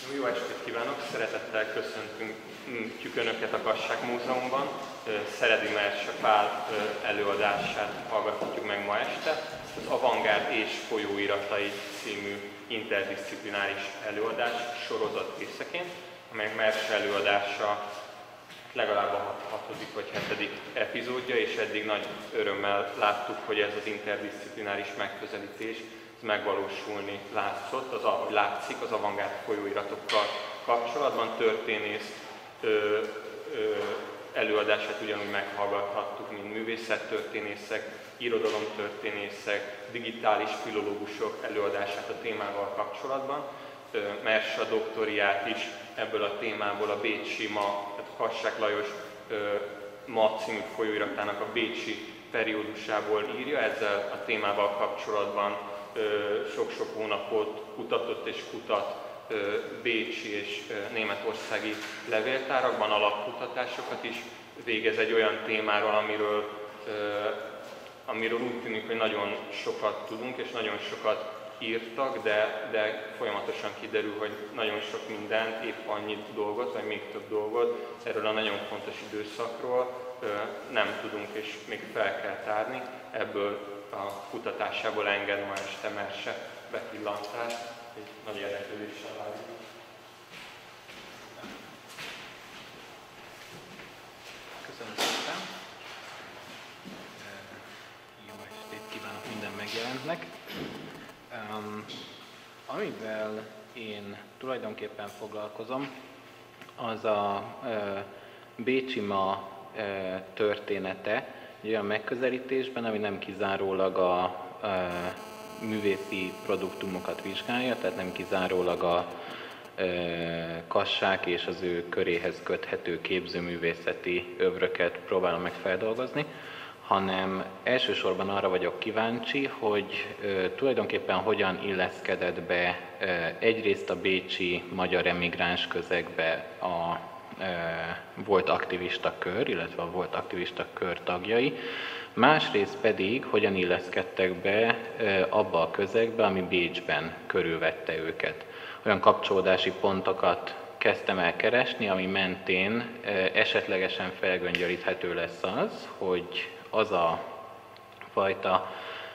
Jó estét kívánok! Szeretettel köszöntjük Önöket a Kassák Múzeumban. Szeredi Merse Pál előadását hallgathatjuk meg ma este. Az Avantgárd és folyóiratai című interdisziplináris előadás sorozat részeként, amelyek Merse előadása legalább a 6. vagy 7. epizódja, és eddig nagy örömmel láttuk, hogy ez az interdisziplináris megközelítés megvalósulni látszott, ahogy látszik, az avantgárd folyóiratokkal kapcsolatban történész előadását ugyanúgy meghallgathattuk, mint művészettörténészek, irodalomtörténészek, digitális filológusok előadását a témával kapcsolatban. Merse doktoriát is ebből a témából a bécsi Ma, tehát Kassák Lajos Ma című folyóiratának a bécsi periódusából írja, ezzel a témával kapcsolatban sok-sok hónapot kutatott és kutat bécsi és németországi levéltárakban, alapkutatásokat is végez egy olyan témáról, amiről úgy tűnik, hogy nagyon sokat tudunk és nagyon sokat írtak, de folyamatosan kiderül, hogy nagyon sok mindent, épp annyi dolgot, vagy még több dolgot erről a nagyon fontos időszakról nem tudunk és még fel kell tárni. Ebből a kutatásából enged ma este Merse bepillantást, egy nagy érdeklődéssel várjuk. Köszönöm szépen! Jó estét kívánok minden megjelentnek! Amivel én tulajdonképpen foglalkozom, az a bécsi Ma története, egy olyan megközelítésben, ami nem kizárólag a művészi produktumokat vizsgálja, tehát nem kizárólag a kassák és az ő köréhez köthető képzőművészeti övöröket próbálom meg feldolgozni, hanem elsősorban arra vagyok kíváncsi, hogy tulajdonképpen hogyan illeszkedett be egyrészt a bécsi magyar emigráns közegbe a volt aktivista kör, illetve a volt aktivista kör tagjai, másrészt pedig hogyan illeszkedtek be abba a közegbe, ami Bécsben körülvette őket. Olyan kapcsolódási pontokat kezdtem el keresni, ami mentén esetlegesen felgöngyölíthető lesz az, hogy az a fajta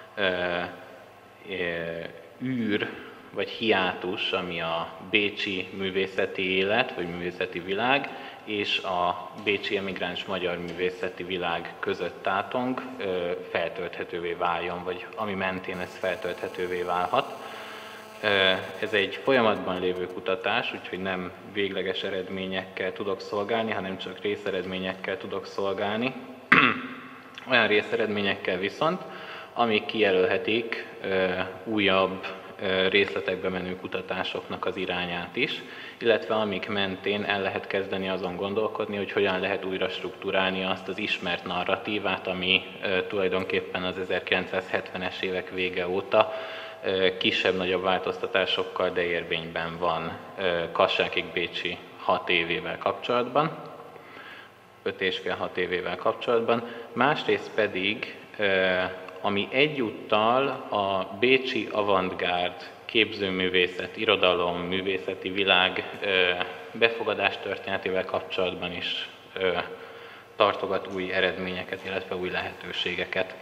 űr vagy hiátus, ami a bécsi művészeti élet vagy művészeti világ és a bécsi emigráns magyar művészeti világ között tátong, feltölthetővé váljon, vagy ami mentén ez feltölthetővé válhat. Ez egy folyamatban lévő kutatás, úgyhogy nem végleges eredményekkel tudok szolgálni, hanem csak részeredményekkel tudok szolgálni. Olyan részeredményekkel viszont, amik kijelölhetik újabb részletekbe menő kutatásoknak az irányát is, illetve amik mentén el lehet kezdeni azon gondolkodni, hogy hogyan lehet újra strukturálni azt az ismert narratívát, ami tulajdonképpen az 1970-es évek vége óta kisebb-nagyobb változtatásokkal, de érvényben van Kassákig Bécsi 6 évével kapcsolatban, 5,5-6 évével kapcsolatban, másrészt pedig ami egyúttal a bécsi avantgárd képzőművészet, irodalom, művészeti világ befogadás történetével kapcsolatban is tartogat új eredményeket, illetve új lehetőségeket.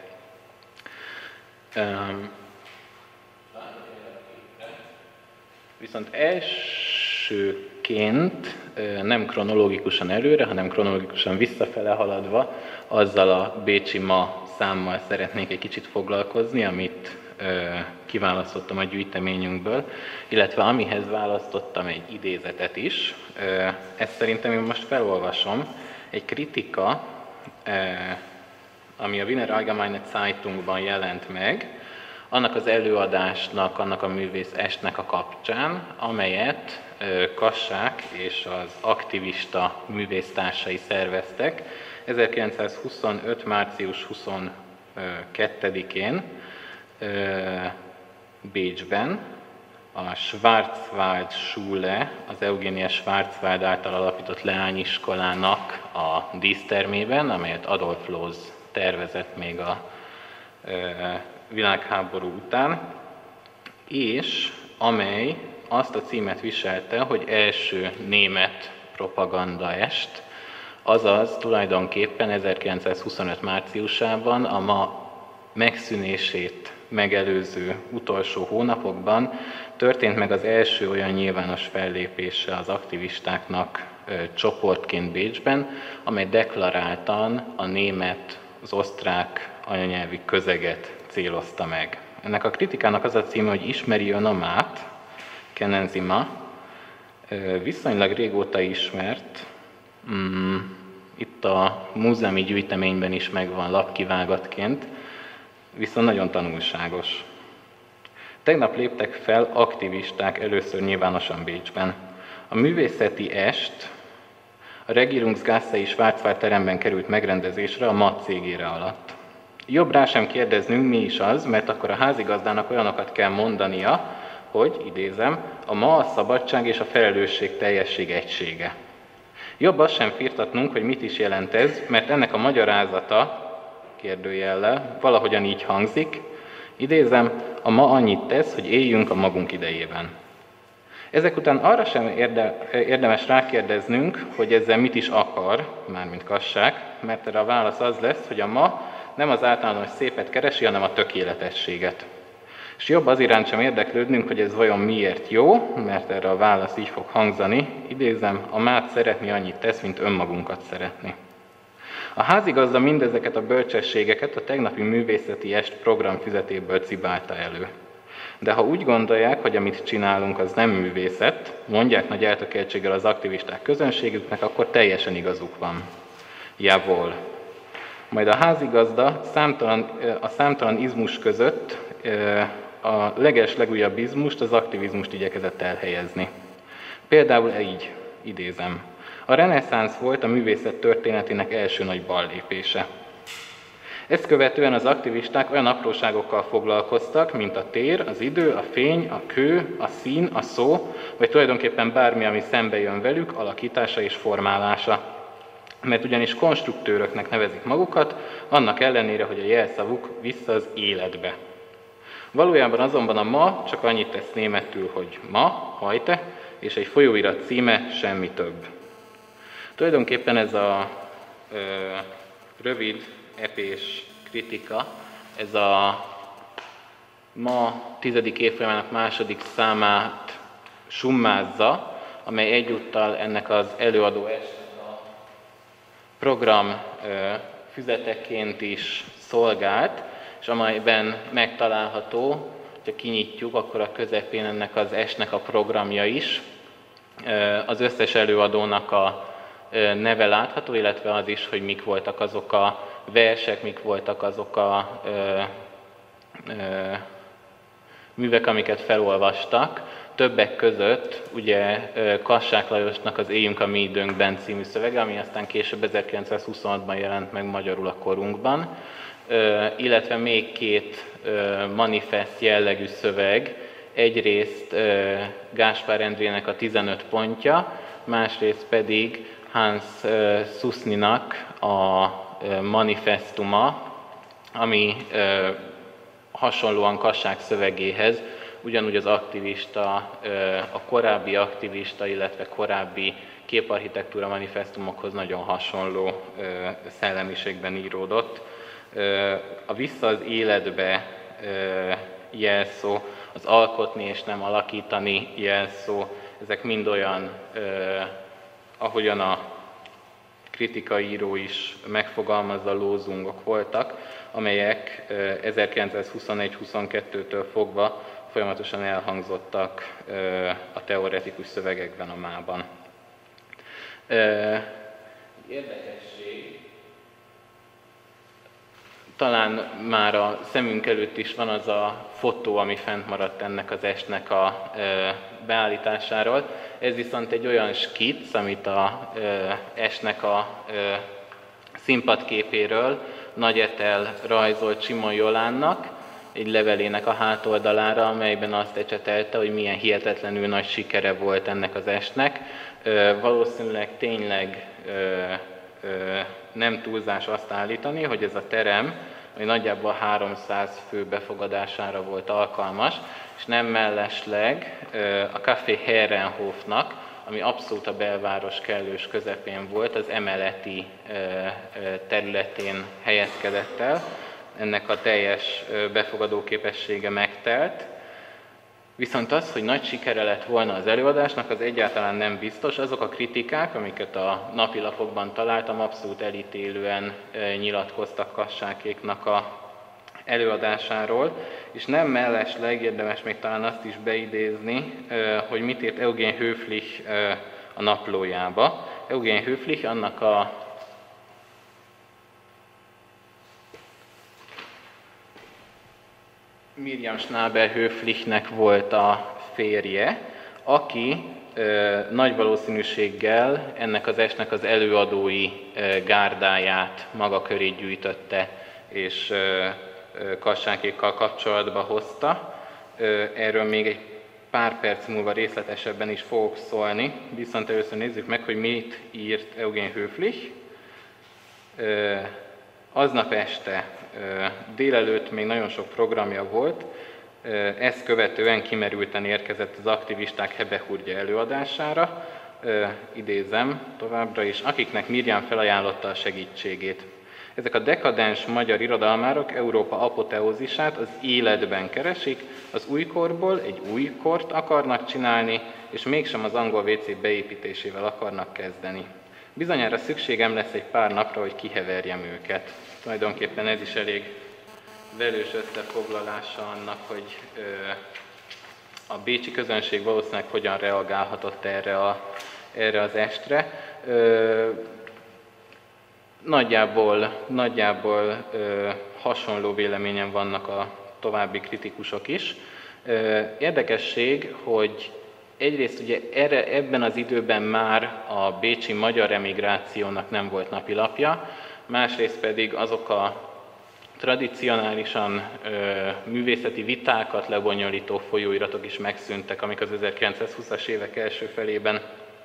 Viszont elsőként nem kronológikusan előre, hanem kronológikusan visszafele haladva azzal a bécsi Ma számmal szeretnék egy kicsit foglalkozni, amit kiválasztottam a gyűjteményünkből, illetve amihez választottam egy idézetet is. Ezt szerintem én most felolvasom. Egy kritika, ami a Wiener Allgemeine Zeitungban jelent meg, annak az előadásnak, annak a művész estnek a kapcsán, amelyet Kassák és az aktivista művésztársai szerveztek 1925. március 22-én Bécsben, a Schwarzwald Schule, az Eugenia Schwarzwald által alapított leányiskolának a dísztermében, amelyet Adolf Loos tervezett még a világháború után, és amely azt a címet viselte, hogy első német propagandaest, azaz tulajdonképpen 1925 márciusában, a ma megszűnését megelőző utolsó hónapokban történt meg az első olyan nyilvános fellépése az aktivistáknak csoportként Bécsben, amely deklaráltan a német, az osztrák anyanyelvi közeget célozta meg. Ennek a kritikának az a címe, hogy ismeri ön a mát, kennen Sie ma, viszonylag régóta ismert, itt a múzeumi gyűjteményben is megvan lapkivágatként, viszont nagyon tanulságos. Tegnap léptek fel aktivisták először nyilvánosan Bécsben. A művészeti est a Regierungsgasse Schwarzwald teremben került megrendezésre a MAT cégére alatt. Jobb rá sem kérdeznünk, mi is az, mert akkor a házigazdának olyanokat kell mondania, hogy, idézem, a ma a szabadság és a felelősség teljesség egysége. Jobb azt sem firtatnunk, hogy mit is jelent ez, mert ennek a magyarázata, kérdőjellel, valahogyan így hangzik, idézem, a ma annyit tesz, hogy éljünk a magunk idejében. Ezek után arra sem érdemes rákérdeznünk, hogy ezzel mit is akar, mármint Kassák, mert erre a válasz az lesz, hogy a ma nem az általános szépet keresi, hanem a tökéletességet. És jobb az iránt sem érdeklődnünk, hogy ez vajon miért jó, mert erre a válasz így fog hangzani, idézem, a mát szeretni annyit tesz, mint önmagunkat szeretni. A házigazda mindezeket a bölcsességeket a tegnapi művészeti est programfüzetéből cibálta elő. De ha úgy gondolják, hogy amit csinálunk, az nem művészet, mondják nagy eltökéltséggel az aktivisták közönségüknek, akkor teljesen igazuk van. Javol. Majd a házigazda a számtalan izmus között a legújabb izmust, az aktivizmust igyekezett elhelyezni. Például így, idézem, a reneszánsz volt a művészet történetének első nagy ballépése. Ezt követően az aktivisták olyan apróságokkal foglalkoztak, mint a tér, az idő, a fény, a kő, a szín, a szó, vagy tulajdonképpen bármi, ami szembe jön velük, alakítása és formálása. Mert ugyanis konstruktőröknek nevezik magukat, annak ellenére, hogy a jelszavuk vissza az életbe. Valójában azonban a ma csak annyit tesz németül, hogy ma, heute, és egy folyóirat címe semmi több. Tulajdonképpen ez a rövid, epés kritika, ez a ma 10. évfolyamának második számát summázza, amely egyúttal ennek az előadó estnek a program füzeteként is szolgált, és amelyben megtalálható, ha kinyitjuk, akkor a közepén ennek az estnek a programja is. Az összes előadónak a neve látható, illetve az is, hogy mik voltak azok a versek, mik voltak azok a művek, amiket felolvastak. Többek között ugye Kassák Lajosnak az Éljünk a mi időnkben című szövege, ami aztán később 1926-ban jelent meg magyarul a korunkban, illetve még két manifest jellegű szöveg, egyrészt Gáspár Endrének a 15 pontja, másrészt pedig Hans Susninak a manifestuma, ami hasonlóan Kassák szövegéhez, ugyanúgy az aktivista, a korábbi aktivista, illetve korábbi képarchitektúra manifestumokhoz nagyon hasonló szellemiségben íródott. A vissza az életbe jelszó, az alkotni és nem alakítani jelszó, ezek mind olyan, ahogyan a kritikaíró is megfogalmazza, lózungok voltak, amelyek 1921-22-től fogva folyamatosan elhangzottak a teoretikus szövegekben a mában. Érdekesség, talán már a szemünk előtt is van az a fotó, ami fent maradt ennek az estnek a beállításáról. Ez viszont egy olyan skicc, amit a estnek a színpadképéről Nagy Etel rajzolt Simon Jolánnak, egy levelének a hátoldalára, amelyben azt ecsetelte, hogy milyen hihetetlenül nagy sikere volt ennek az estnek. Valószínűleg tényleg nem túlzás azt állítani, hogy ez a terem, ami nagyjából 300 fő befogadására volt alkalmas, és nem mellesleg a Café Herrenhofnak, ami abszolút a belváros kellős közepén volt, az emeleti területén helyezkedett el. Ennek a teljes befogadó képessége megtelt. Viszont az, hogy nagy sikere lett volna az előadásnak, az egyáltalán nem biztos. Azok a kritikák, amiket a napilapokban találtam, abszolút elítélően nyilatkoztak Kassákéknak a előadásáról, és nem mellesleg érdemes még talán azt is beidézni, hogy mit írt Eugen Höflich a naplójába. Eugen Höflich annak a Miriam Schnabel-Höflichnek volt a férje, aki nagy valószínűséggel ennek az estnek az előadói gárdáját maga köré gyűjtötte, és Kassákékkal kapcsolatba hozta. Erről még egy pár perc múlva részletesebben is fogok szólni, viszont először nézzük meg, hogy mit írt Eugen Höflich. Aznap este délelőtt még nagyon sok programja volt, ezt követően kimerülten érkezett az aktivisták hebehurgya előadására, idézem továbbra is, akiknek Miriam felajánlotta a segítségét. Ezek a dekadens magyar irodalmárok Európa apoteózisát az életben keresik, az újkorból egy új kort akarnak csinálni, és mégsem az angol WC beépítésével akarnak kezdeni. Bizonyára szükségem lesz egy pár napra, hogy kiheverjem őket. Tulajdonképpen ez is elég velős összefoglalása annak, hogy a bécsi közönség valószínűleg hogyan reagálhatott erre az estre. Nagyjából hasonló véleményen vannak a további kritikusok is. Érdekesség, hogy egyrészt ugye ebben az időben már a bécsi magyar emigrációnak nem volt napilapja, másrészt pedig azok a tradicionálisan művészeti vitákat lebonyolító folyóiratok is megszűntek, amik az 1920-as évek első felében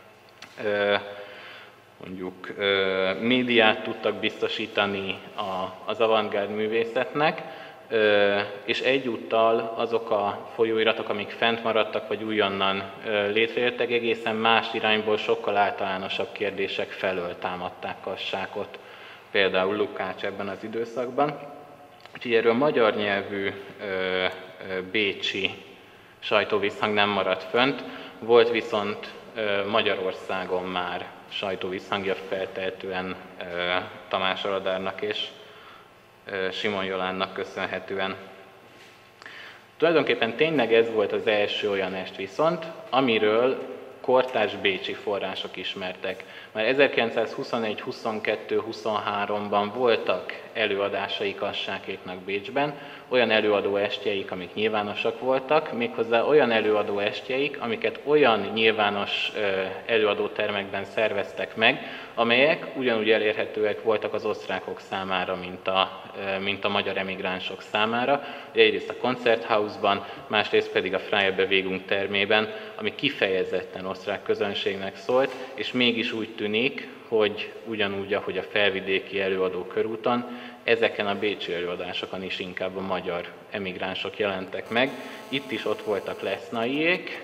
mondjuk médiát tudtak biztosítani az avantgárd művészetnek, és egyúttal azok a folyóiratok, amik fent maradtak, vagy újonnan létrejöttek, egészen más irányból sokkal általánosabb kérdések felől támadták Kassákot, például Lukács ebben az időszakban. Úgyhogy erről magyar nyelvű bécsi sajtóvisszhang nem maradt fönt, volt viszont Magyarországon már sajtóvisszhangja feltehetően Tamás Aladárnak és Simon Jolánnak köszönhetően. Tulajdonképpen tényleg ez volt az első olyan est viszont, amiről kortárs bécsi források ismertek. Már 1921, 22, 23-ban voltak előadásai Kassákéknak Bécsben, olyan előadó estjeik, amik nyilvánosak voltak, méghozzá olyan előadó estjeik, amiket olyan nyilvános előadótermekben szerveztek meg, amelyek ugyanúgy elérhetőek voltak az osztrákok számára, mint a magyar emigránsok számára. Egyrészt a Konzerthausban, másrészt pedig a Freie Bewegung termében, ami kifejezetten osztrák közönségnek szólt, és mégis úgy tűnik, hogy ugyanúgy, ahogy a felvidéki előadó körúton, ezeken a bécsi előadásokon is inkább a magyar emigránsok jelentek meg. Itt is ott voltak Lesznaiék,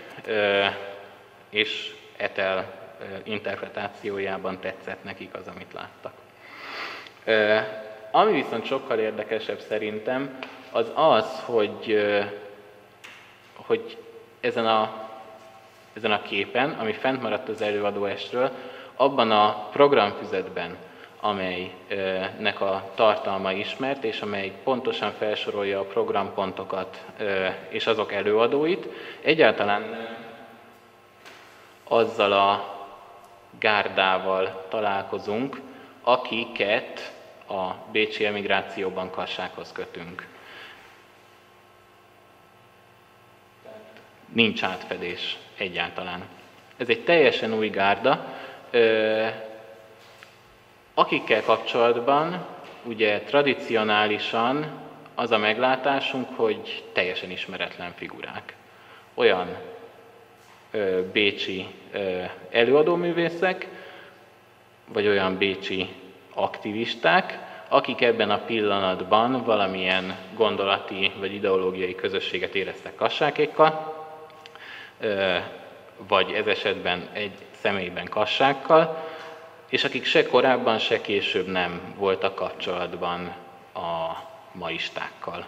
és Etel interpretációjában tetszett nekik az, amit láttak. Ami viszont sokkal érdekesebb szerintem, az az, hogy ezen a képen, ami fent maradt az előadóestről, abban a programfüzetben, amelynek a tartalma ismert, és amely pontosan felsorolja a programpontokat és azok előadóit, egyáltalán azzal a gárdával találkozunk, akiket a bécsi emigrációban Kassákhoz kötünk. Nincs átfedés egyáltalán. Ez egy teljesen új gárda, akikkel kapcsolatban ugye tradicionálisan az a meglátásunk, hogy teljesen ismeretlen figurák. Olyan bécsi előadóművészek, vagy olyan bécsi aktivisták, akik ebben a pillanatban valamilyen gondolati vagy ideológiai közösséget éreztek kassákékkal, vagy ez esetben egy személyben kassákkal, és akik se korábban, se később nem voltak kapcsolatban a maistákkal.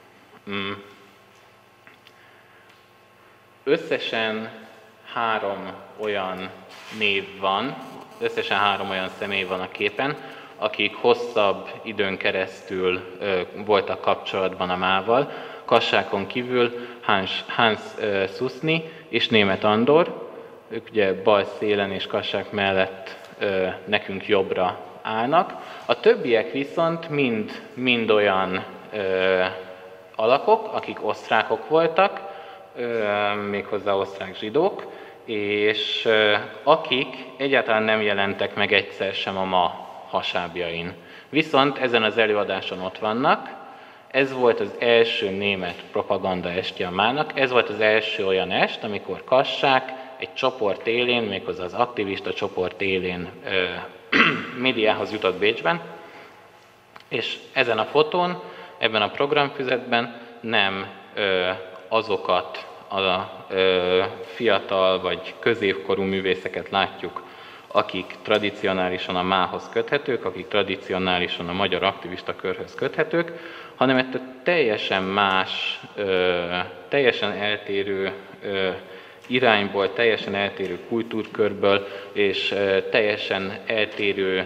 Összesen 3 olyan név van, összesen 3 olyan személy van a képen, akik hosszabb időn keresztül voltak kapcsolatban a mával. Kassákon kívül Hans Susny és Németh Andor, ők ugye bal szélen és kassák mellett nekünk jobbra állnak. A többiek viszont mind olyan alakok, akik osztrákok voltak, méghozzá osztrák zsidók, és akik egyáltalán nem jelentek meg egyszer sem a ma hasábjain. Viszont ezen az előadáson ott vannak. Ez volt az első német propaganda estje a mának, ez volt az első olyan est, amikor kassák egy csoport élén, méghozzá az aktivista csoport élén médiához jutott Bécsben, és ezen a fotón, ebben a programfüzetben nem azokat a fiatal vagy középkorú művészeket látjuk, akik tradicionálisan a mához köthetők, akik tradicionálisan a magyar aktivista körhöz köthetők, hanem ettől teljesen más, teljesen eltérő irányból, teljesen eltérő kultúrkörből és teljesen eltérő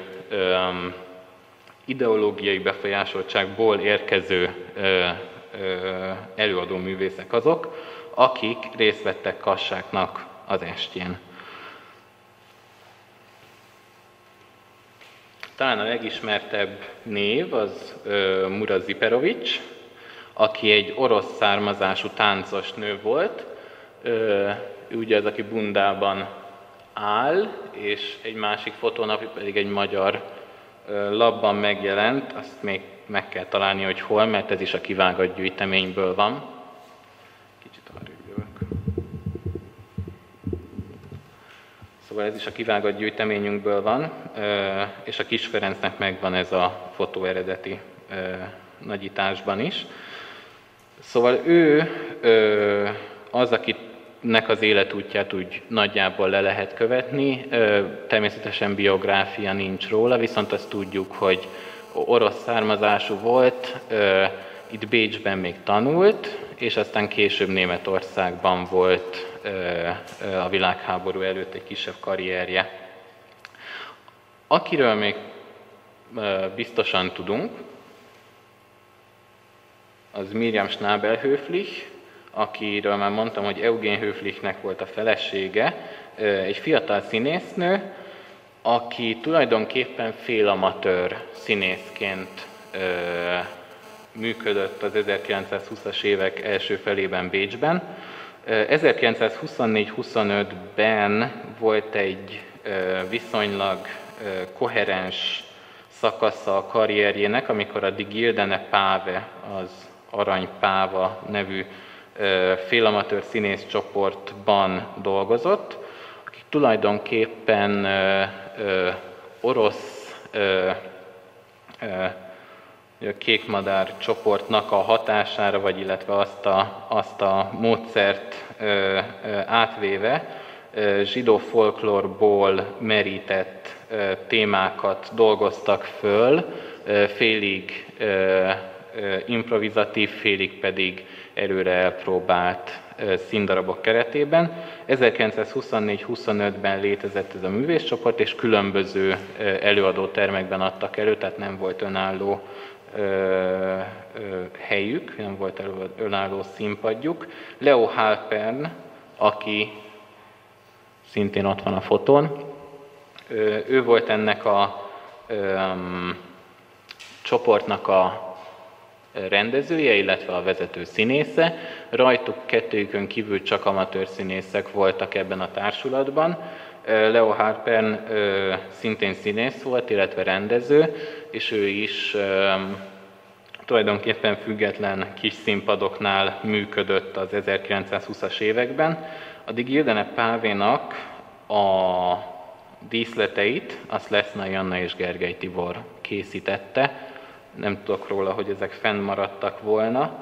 ideológiai befolyásoltságból érkező előadó művészek azok, akik részt vettek kassáknak az estjén. Talán a legismertebb név az Murat Ziperovics, aki egy orosz származású táncos nő volt. Ő ugye az, aki bundában áll, és egy másik fotón pedig egy magyar lapban megjelent, azt még meg kell találni, hogy hol, mert ez is a kivágott gyűjteményből van. Kicsit arrébb jövök. Szóval ez is a kivágott gyűjteményünkből van, és a Kis Ferencnek megvan ez a fotó eredeti nagyításban is. Szóval ő az, akinek az életútját úgy nagyjából le lehet követni. Természetesen biográfia nincs róla, viszont azt tudjuk, hogy orosz származású volt, itt Bécsben még tanult, és aztán később Németországban volt a világháború előtt egy kisebb karrierje. Akiről még biztosan tudunk, az Miriam Schnabel-Höflich, akiről már mondtam, hogy Eugen Höflichnek volt a felesége, egy fiatal színésznő, aki tulajdonképpen félamatőr színészként működött az 1920-as évek első felében Bécsben. 1924-25-ben volt egy viszonylag koherens szakasza a karrierjének, amikor a Die Gildene Pave, az Arany Páva nevű félamatőr színészcsoportban dolgozott, akik tulajdonképpen orosz kékmadár csoportnak a hatására, vagy illetve azt a módszert átvéve zsidó folklórból merített témákat dolgoztak föl, félig improvizatív, félig pedig erőre elpróbált színdarabok keretében. 1924-25-ben létezett ez a művészcsoport, és különböző előadótermekben adtak elő, tehát nem volt önálló helyük, nem volt önálló színpadjuk. Leo Halpern, aki szintén ott van a fotón, ő volt ennek a csoportnak a rendezője, illetve a vezető színésze. Rajtuk kettőjükön kívül csak amatőr színészek voltak ebben a társulatban. Leo Halpern szintén színész volt, illetve rendező, és ő is tulajdonképpen független kis színpadoknál működött az 1920-as években. A Die Gildene Pávénak a díszleteit azt Lesznai Anna és Gergely Tibor készítette, nem tudok róla, hogy ezek fennmaradtak volna.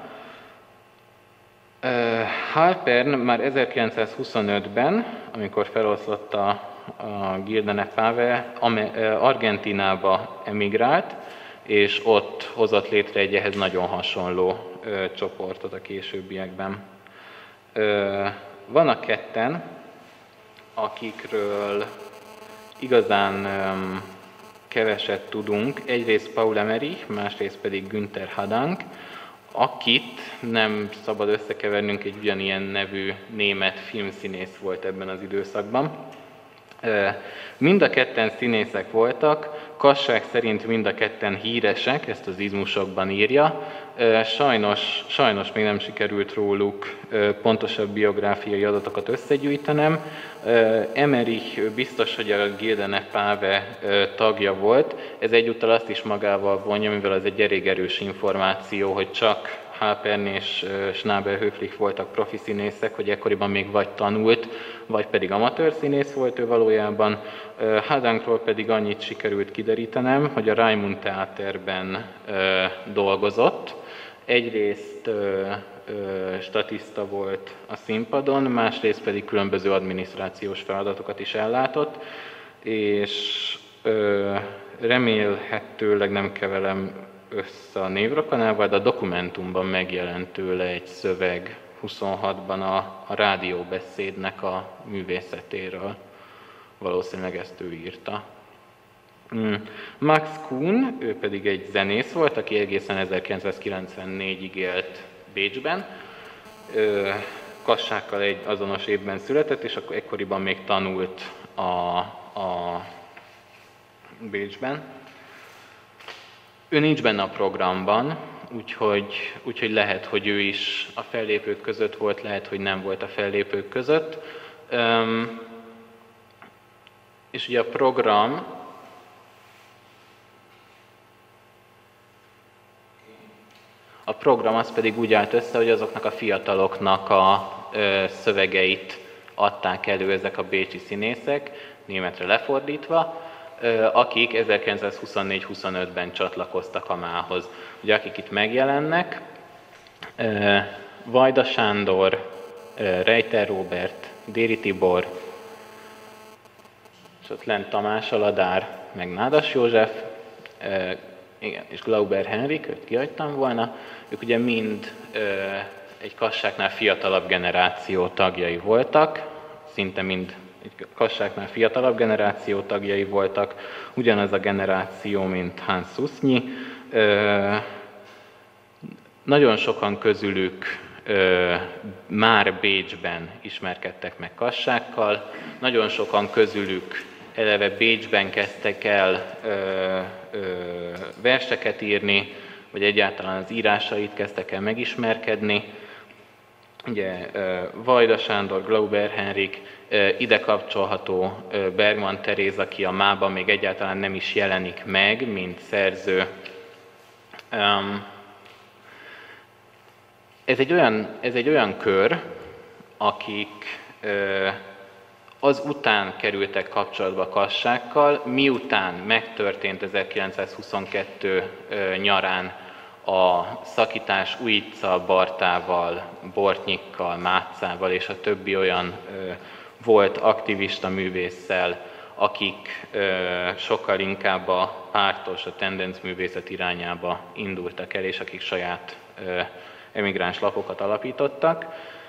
Halpern már 1925-ben, amikor feloszlott a Gildene Pave, Argentínába emigrált, és ott hozott létre egy ehhez nagyon hasonló csoportot a későbbiekben. Vannak ketten, akikről igazán keveset tudunk. Egyrészt Paul Emmerich, másrészt pedig Günther Hadank, akit nem szabad összekevernünk, egy ugyanilyen nevű német filmszínész volt ebben az időszakban. Mind a ketten színészek voltak, kasság szerint mind a ketten híresek, ezt az izmusokban írja. Sajnos még nem sikerült róluk pontosabb biográfiai adatokat összegyűjtenem. Emmerich biztos, hogy a Gildene Pave tagja volt. Ez egyúttal azt is magával vonja, mivel az egy elég erős információ, hogy csak Halpern és Schnabel-Höflich voltak profi színészek, hogy ekkoriban még vagy tanult, vagy pedig amatőr színész volt ő valójában. Hadankról pedig annyit sikerült kiderítenem, hogy a Raimund Theaterben dolgozott. Egyrészt statiszta volt a színpadon, másrészt pedig különböző adminisztrációs feladatokat is ellátott, és remélhetőleg nem kevelem össze a névrakanával, de a dokumentumban megjelent tőle egy szöveg 26-ban a rádióbeszédnek a művészetéről. Valószínűleg ezt ő írta. Max Kuhn, ő pedig egy zenész volt, aki egészen 1994-ig élt Bécsben. Kassákkal egy azonos évben született, és akkor ekkoriban még tanult a Bécsben. Ő nincs benne a programban, úgyhogy lehet, hogy ő is a fellépők között volt, lehet, hogy nem volt a fellépők között. És ugye a program az pedig úgy állt össze, hogy azoknak a fiataloknak a szövegeit adták elő ezek a bécsi színészek, németre lefordítva, akik 1924-25-ben csatlakoztak a mához. Ugye akik itt megjelennek, Vajda Sándor, Reiter Róbert, Déri Tibor, és ott lent Tamás Aladár, meg Nádas József, igen, és Glauber Henrik, őt kihagytam volna, ők ugye mind egy kassáknál fiatalabb generáció tagjai voltak, szinte mind egy kassáknál fiatalabb generáció tagjai voltak, ugyanaz a generáció, mint Hans Susnyi. Nagyon sokan közülük már Bécsben ismerkedtek meg kassákkal, nagyon sokan közülük eleve Bécsben kezdtek el verseket írni, vagy egyáltalán az írásait kezdtek el megismerkedni. Ugye Vajda Sándor, Glauber Henrik, ide kapcsolható Bergman Teréz, aki a mában még egyáltalán nem is jelenik meg, mint szerző. Ez egy olyan kör, akik az után kerültek kapcsolatba kassákkal, miután megtörtént 1922 nyarán a szakítás Újica Bartával, Bortnyikkal, Mátszával és a többi olyan volt aktivista művésszel, akik sokkal inkább a pártos, a tendencművészet irányába indultak el, és akik saját emigráns lapokat alapítottak.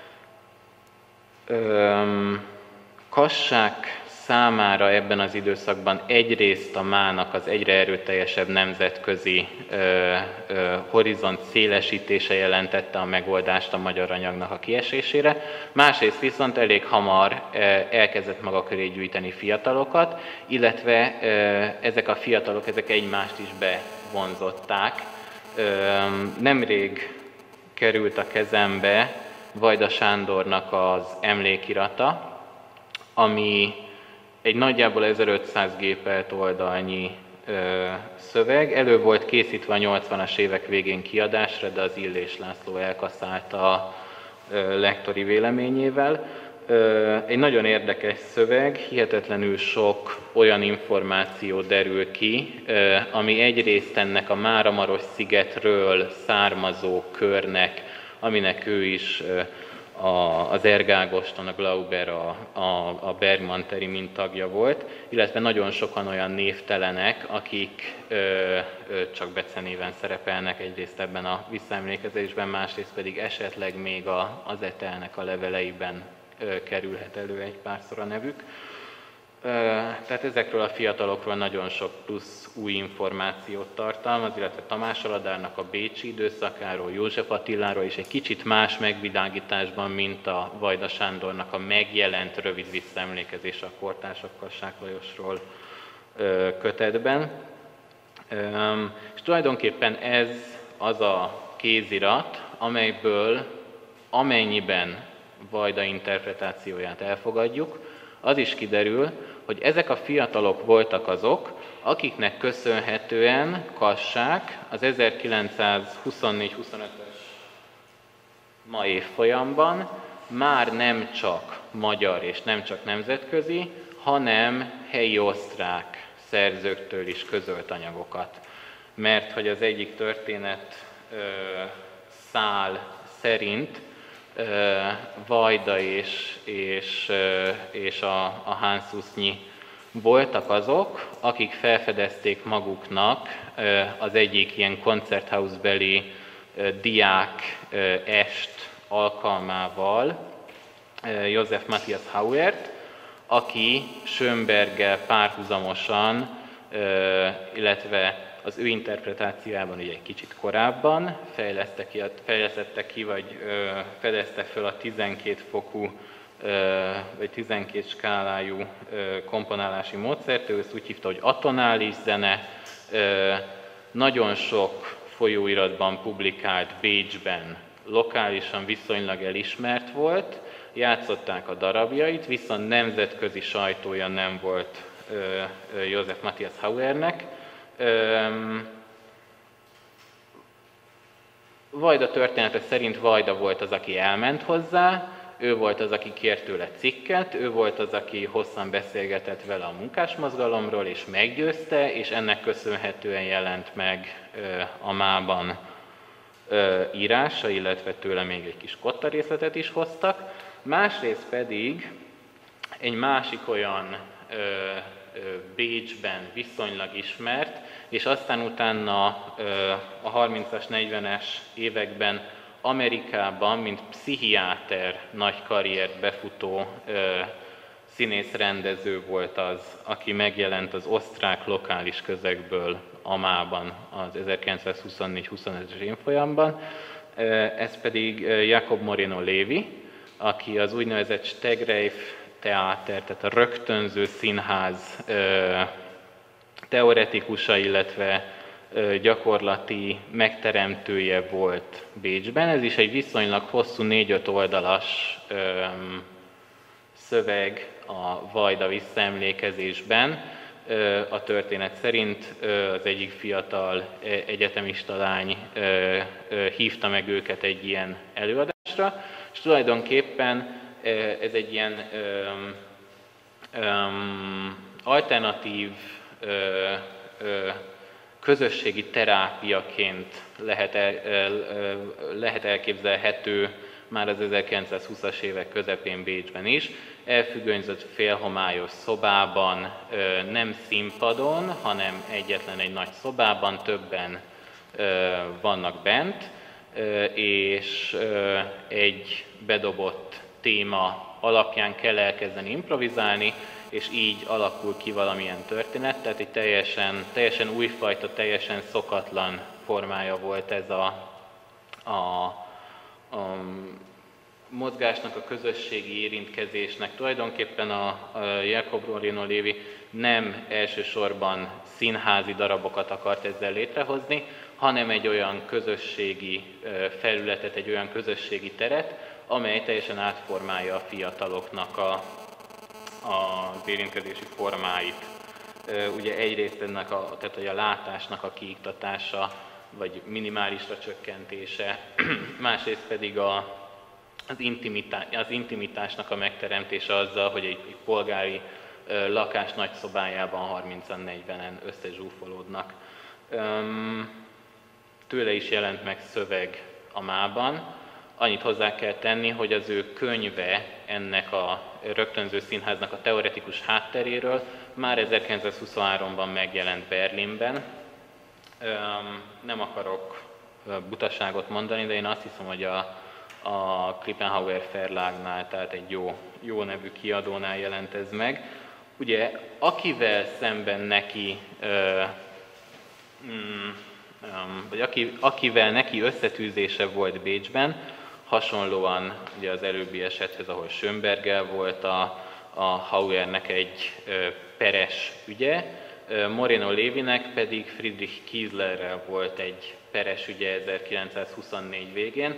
Kassák számára ebben az időszakban egyrészt a mának az egyre erőteljesebb nemzetközi horizont szélesítése jelentette a megoldást a magyar anyagnak a kiesésére, másrészt viszont elég hamar elkezdett maga köré gyűjteni fiatalokat, illetve ezek a fiatalok egymást is bevonzották. Nemrég került a kezembe Vajda Sándornak az emlékirata, ami egy nagyjából 1500 gépelt oldalnyi szöveg. Elő volt készítve a 80-as évek végén kiadásra, de az Illés László elkaszálta a lektori véleményével. Egy nagyon érdekes szöveg, hihetetlenül sok olyan információ derül ki, ami egyrészt ennek a Máramaros-szigetről származó körnek, aminek ő is az Ergágoston, a Glauber, a Bergman-Terry mind tagja volt, illetve nagyon sokan olyan névtelenek, akik csak becenéven szerepelnek egyrészt ebben a visszaemlékezésben, másrészt pedig esetleg még az Etelnek a leveleiben kerülhet elő egy párszor a nevük. Tehát ezekről a fiatalokról nagyon sok plusz új információt tartalmaz, illetve Tamás Aladárnak a bécsi időszakáról, József Attiláról és egy kicsit más megvilágításban, mint a Vajda Sándornak a megjelent rövid visszaemlékezés a kortársak Kassák Lajosról kötetben. És tulajdonképpen ez az a kézirat, amelyből amennyiben Vajda interpretációját elfogadjuk, az is kiderül, hogy ezek a fiatalok voltak azok, akiknek köszönhetően Kassák az 1924-25-ös ma évfolyamban már nem csak magyar és nem csak nemzetközi, hanem helyi osztrák szerzőktől is közölt anyagokat. Mert hogy az egyik történet szál szerint Vajda és a Hánszusznyi voltak azok, akik felfedezték maguknak az egyik ilyen koncerthouse-beli diák est alkalmával József Matthias Hauert, aki Schönberggel párhuzamosan, illetve az ő interpretációjában ugye egy kicsit korábban fejlesztette ki, vagy fedezte föl a 12 fokú, vagy 12 skálájú komponálási módszert, ő ezt úgy hívta, hogy atonális zene. Nagyon sok folyóiratban publikált Bécsben, lokálisan viszonylag elismert volt, játszották a darabjait, viszont nemzetközi sajtója nem volt József Matthias Hauernek. Vajda története szerint Vajda volt az, aki elment hozzá, ő volt az, aki kért tőle cikket, ő volt az, aki hosszan beszélgetett vele a munkásmozgalomról, és meggyőzte, és ennek köszönhetően jelent meg a mában írása, illetve tőle még egy kis kotta részletet is hoztak. Másrészt pedig egy másik olyan Bécsben viszonylag ismert, és aztán utána a 30-as, 40-es években Amerikában, mint pszichiáter nagy karriert befutó színész-rendező volt az, aki megjelent az osztrák lokális közegből Amában az 1924-25-es évfolyamban. Ez pedig Jakob Moreno Lévi, aki az úgynevezett Stegreif teáter, tehát a rögtönző színház teoretikusa, illetve gyakorlati megteremtője volt Bécsben. Ez is egy viszonylag hosszú 4-5 oldalas szöveg a Vajda visszaemlékezésben. A történet szerint az egyik fiatal egyetemista lány hívta meg őket egy ilyen előadásra, és tulajdonképpen ez egy ilyen alternatív közösségi terápiaként lehet elképzelhető már az 1920-as évek közepén Bécsben is. Elfüggönyzött félhomályos szobában, nem színpadon, hanem egyetlen egy nagy szobában, többen vannak bent, és egy bedobott téma alapján kell elkezdeni improvizálni, és így alakul ki valamilyen történet, tehát egy teljesen újfajta, teljesen szokatlan formája volt ez a mozgásnak, a közösségi érintkezésnek. Tulajdonképpen a Jakob Moreno Lévi nem elsősorban színházi darabokat akart ezzel létrehozni, hanem egy olyan közösségi felületet, egy olyan közösségi teret, amely teljesen átformálja a fiataloknak az érintkezési formáit. Ugye egyrészt ennek tehát a látásnak a kiiktatása, vagy minimálisra csökkentése, másrészt pedig az intimitásnak a megteremtése azzal, hogy egy polgári lakás nagy szobájában 30-40-en összezsúfolódnak. Tőle is jelent meg szöveg a Mában. Annyit hozzá kell tenni, hogy az ő könyve ennek a rögtönző színháznak a teoretikus hátteréről már 1923-ban megjelent Berlinben. Nem akarok butaságot mondani, de én azt hiszem, hogy a Kippenhauer Verlagnál, tehát egy jó nevű kiadónál jelent ez meg. Ugye, akivel szemben neki, akivel neki összetűzése volt Bécsben, hasonlóan ugye az előbbi esethez, ahol Schönberggel volt a Hauernek egy peres ügye, Moreno Lévinek pedig Friedrich Kieslerrel volt egy peres ügye 1924 végén.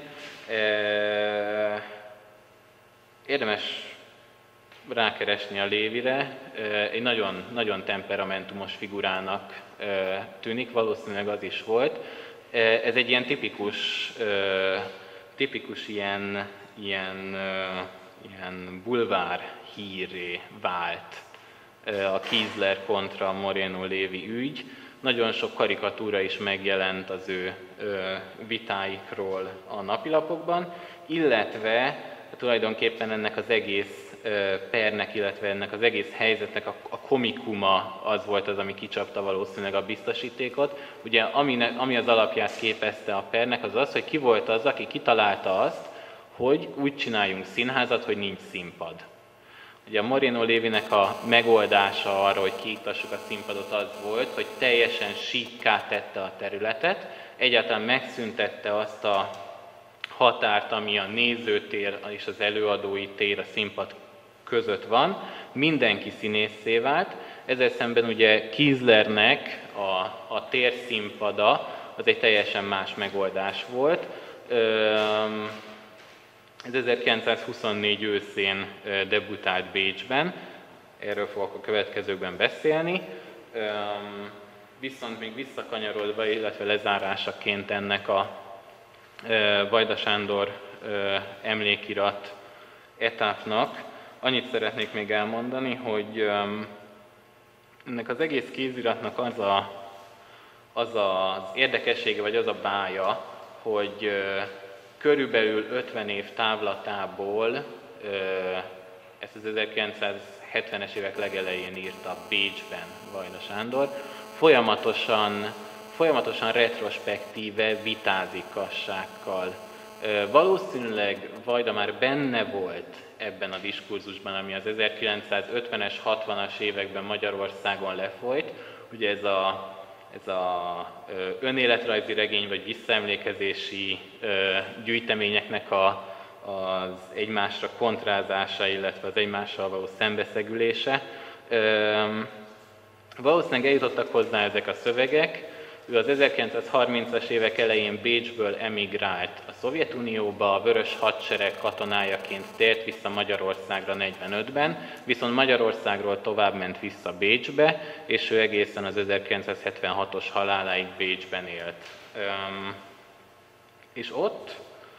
Érdemes rákeresni a Lévire, egy nagyon, nagyon temperamentumos figurának tűnik, valószínűleg az is volt. Ez egy ilyen tipikus ilyen bulvár hírré vált a Kiesler kontra Moreno Lévi ügy. Nagyon sok karikatúra is megjelent az ő vitáikról a napilapokban, illetve tulajdonképpen ennek az egész pernek, illetve ennek az egész helyzetnek a komikuma az volt az, ami kicsapta valószínűleg a biztosítékot. Ugye ami az alapját képezte a pernek, az az, hogy ki volt az, aki kitalálta azt, hogy úgy csináljunk színházat, hogy nincs színpad. Ugye a Moreno Lévinek a megoldása arra, hogy kiiktassuk a színpadot, az volt, hogy teljesen síkká tette a területet, egyáltalán megszüntette azt a határt, ami a nézőtér és az előadói tér, a színpad között van, mindenki színésszé vált, ezzel szemben ugye Kieslernek a térszínpada az egy teljesen más megoldás volt. Ez 1924 őszén debütált Bécsben, erről fogok a következőkben beszélni. Viszont még visszakanyarodva, illetve lezárásaként ennek a Vajda Sándor emlékirat etapnak annyit szeretnék még elmondani, hogy ennek az egész kéziratnak az az érdekessége, vagy az a bája, hogy körülbelül 50 év távlatából, ezt az 1970-es évek legelején írta Bécsben Vajda Sándor, folyamatosan retrospektíve vitázik Kassákkal. Valószínűleg Vajda már benne volt ebben a diskurzusban, ami az 1950-es, 60-as években Magyarországon lefolyt. Ugye ez a önéletrajzi regény vagy visszaemlékezési gyűjteményeknek az egymásra kontrázása, illetve az egymással való szembeszegülése. Valószínűleg eljutottak hozzá ezek a szövegek. Ő az 1930-as évek elején Bécsből emigrált a Szovjetunióba, a Vörös Hadsereg katonájaként tért vissza Magyarországra 45-ben, viszont Magyarországról továbbment vissza Bécsbe, és ő egészen az 1976-os haláláig Bécsben élt. És ott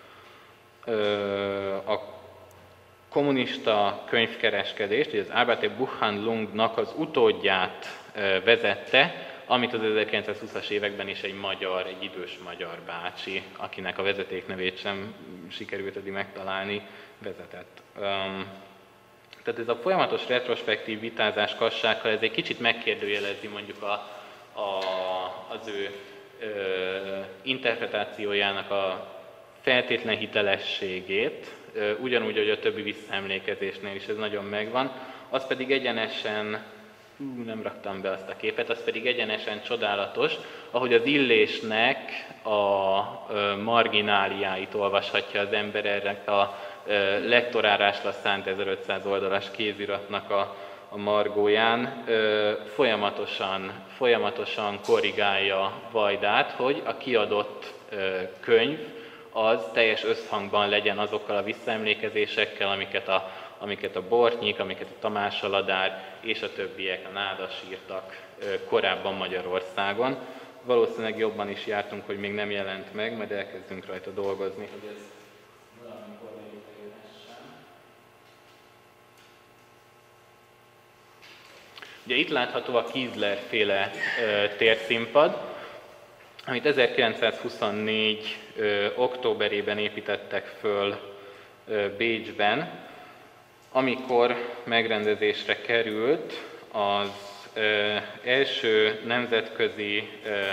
a kommunista könyvkereskedést, az Arbeiter Buchhandlungnak az utódját vezette, amit az 1920-as években is egy idős magyar bácsi, akinek a vezetéknevét sem sikerült eddig megtalálni, vezetett. Tehát ez a folyamatos retrospektív vitázás Kassákkal, ez egy kicsit megkérdőjelezi mondjuk az ő interpretációjának a feltétlen hitelességét, ugyanúgy, hogy a többi visszaemlékezésnél is ez nagyon megvan, az pedig egyenesen, nem raktam be azt a képet, az pedig egyenesen csodálatos, ahogy az Illésnek a margináliáit olvashatja az ember ennek a lektorárásra szánt 1500 oldalas kéziratnak a margóján, folyamatosan korrigálja Vajdát, hogy a kiadott könyv az teljes összhangban legyen azokkal a visszaemlékezésekkel, amiket a Bortnyik, amiket a Tamás Aladár és a többiek, a Nádas írtak korábban Magyarországon. Valószínűleg jobban is jártunk, hogy még nem jelent meg, majd elkezdünk rajta dolgozni, hogy ez valamikor Ugye itt látható a Kiesler-féle térszínpad, amit 1924. Októberében építettek föl Bécsben. Amikor megrendezésre került, az első nemzetközi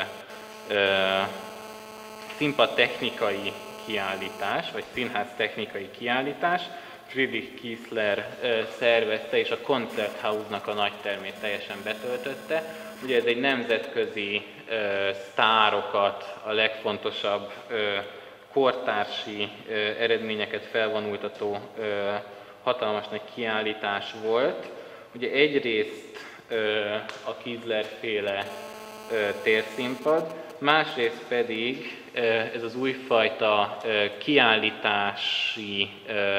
színpadtechnikai kiállítás, vagy színház technikai kiállítás, Friedrich Kiesler szervezte, és a Konzerthausnak a nagytermét teljesen betöltötte. Ugye ez egy nemzetközi sztárokat, a legfontosabb kortársi eredményeket felvonultató hatalmas nagy kiállítás volt. Ugye egyrészt a Kiesler-féle térszínpad, másrészt pedig ez az újfajta kiállítási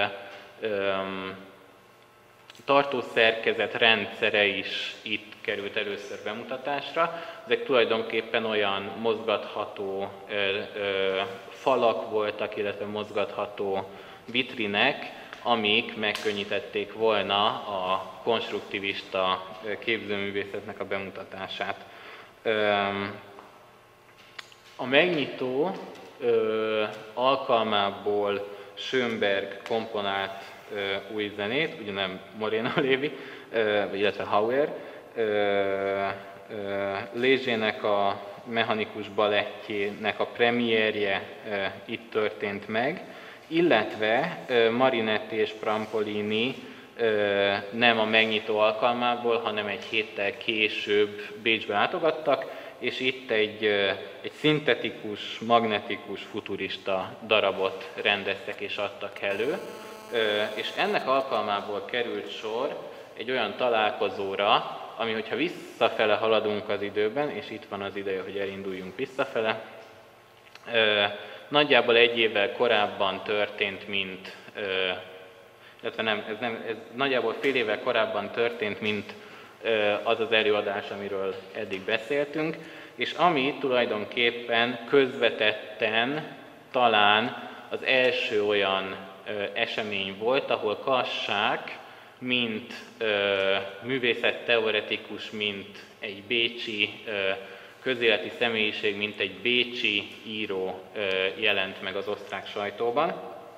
tartószerkezet rendszere is itt került először bemutatásra. Ezek tulajdonképpen olyan mozgatható falak voltak, illetve mozgatható vitrinek, amik megkönnyítették volna a konstruktivista képzőművészetnek a bemutatását. A megnyitó alkalmából Schönberg komponált új zenét, ugye nem Moreno Levi, illetve Hauer, Lézsének a mechanikus balettjének a premierje itt történt meg, illetve Marinetti és Prampolini nem a megnyitó alkalmából, hanem egy héttel később Bécsbe látogattak, és itt egy szintetikus, magnetikus, futurista darabot rendeztek és adtak elő, és ennek alkalmából került sor egy olyan találkozóra, ami, hogyha visszafele haladunk az időben, és itt van az ideje, hogy elinduljunk visszafele, nagyjából egy évvel korábban történt, mint, illetve ez nagyjából fél évvel korábban történt, mint az az előadás, amiről eddig beszéltünk, és ami tulajdonképpen közvetetten talán az első olyan esemény volt, ahol Kassák, mint művészetteoretikus, mint egy bécsi közéleti személyiség, mint egy bécsi író jelent meg az osztrák sajtóban.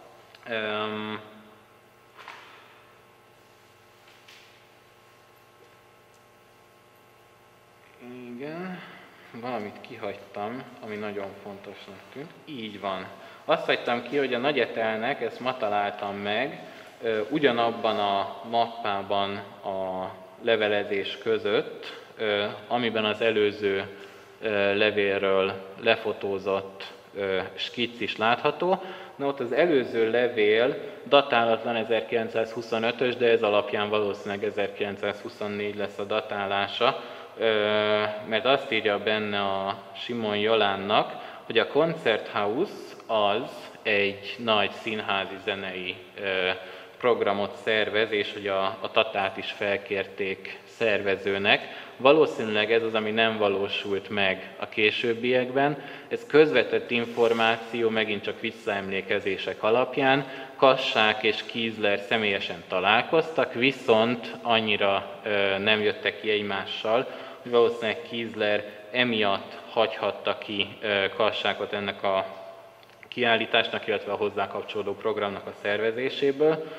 Igen, valamit kihagytam, ami nagyon fontosnak tűnt. Így van. Azt hagytam ki, hogy a Nagyetelnek, ezt ma találtam meg, ugyanabban a mappában a levelezés között, amiben az előző levélről lefotózott skicc is látható. Na ott az előző levél datálatlan 1925-ös, de ez alapján valószínűleg 1924 lesz a datálása, mert azt írja benne a Simon Jolánnak, hogy a Konzerthaus az egy nagy színházi zenei programot szervez, és hogy a Tatát is felkérték szervezőnek. Valószínűleg ez az, ami nem valósult meg a későbbiekben. Ez közvetett információ, megint csak visszaemlékezések alapján. Kassák és Kiesler személyesen találkoztak, viszont annyira nem jöttek ki egymással, hogy valószínűleg Kiesler emiatt hagyhatta ki Kassákot ennek a kiállításnak, illetve a hozzá kapcsolódó programnak a szervezéséből.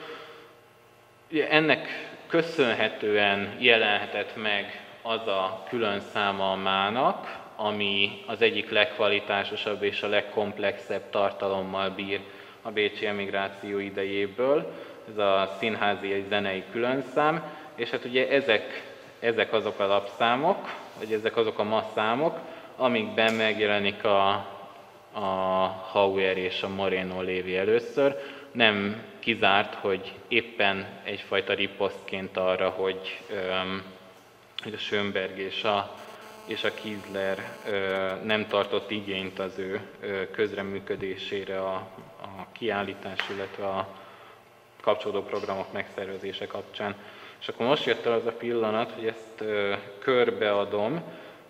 Ennek köszönhetően jelenhetett meg az a külön száma a mának, ami az egyik legkvalitásosabb és a legkomplexebb tartalommal bír a bécsi emigráció idejéből, ez a színházi zenei különszám, és hát ugye ezek azok a lapszámok, vagy ezek azok a ma számok, amikben megjelenik a Hauer és a Moreno Levi először. Nem kizárt, hogy éppen egyfajta riposztként arra, hogy a Schönberg és a Kiesler nem tartott igényt az ő közreműködésére a kiállítás, illetve a kapcsolódó programok megszervezése kapcsán. És akkor most jött el az a pillanat, hogy ezt körbeadom.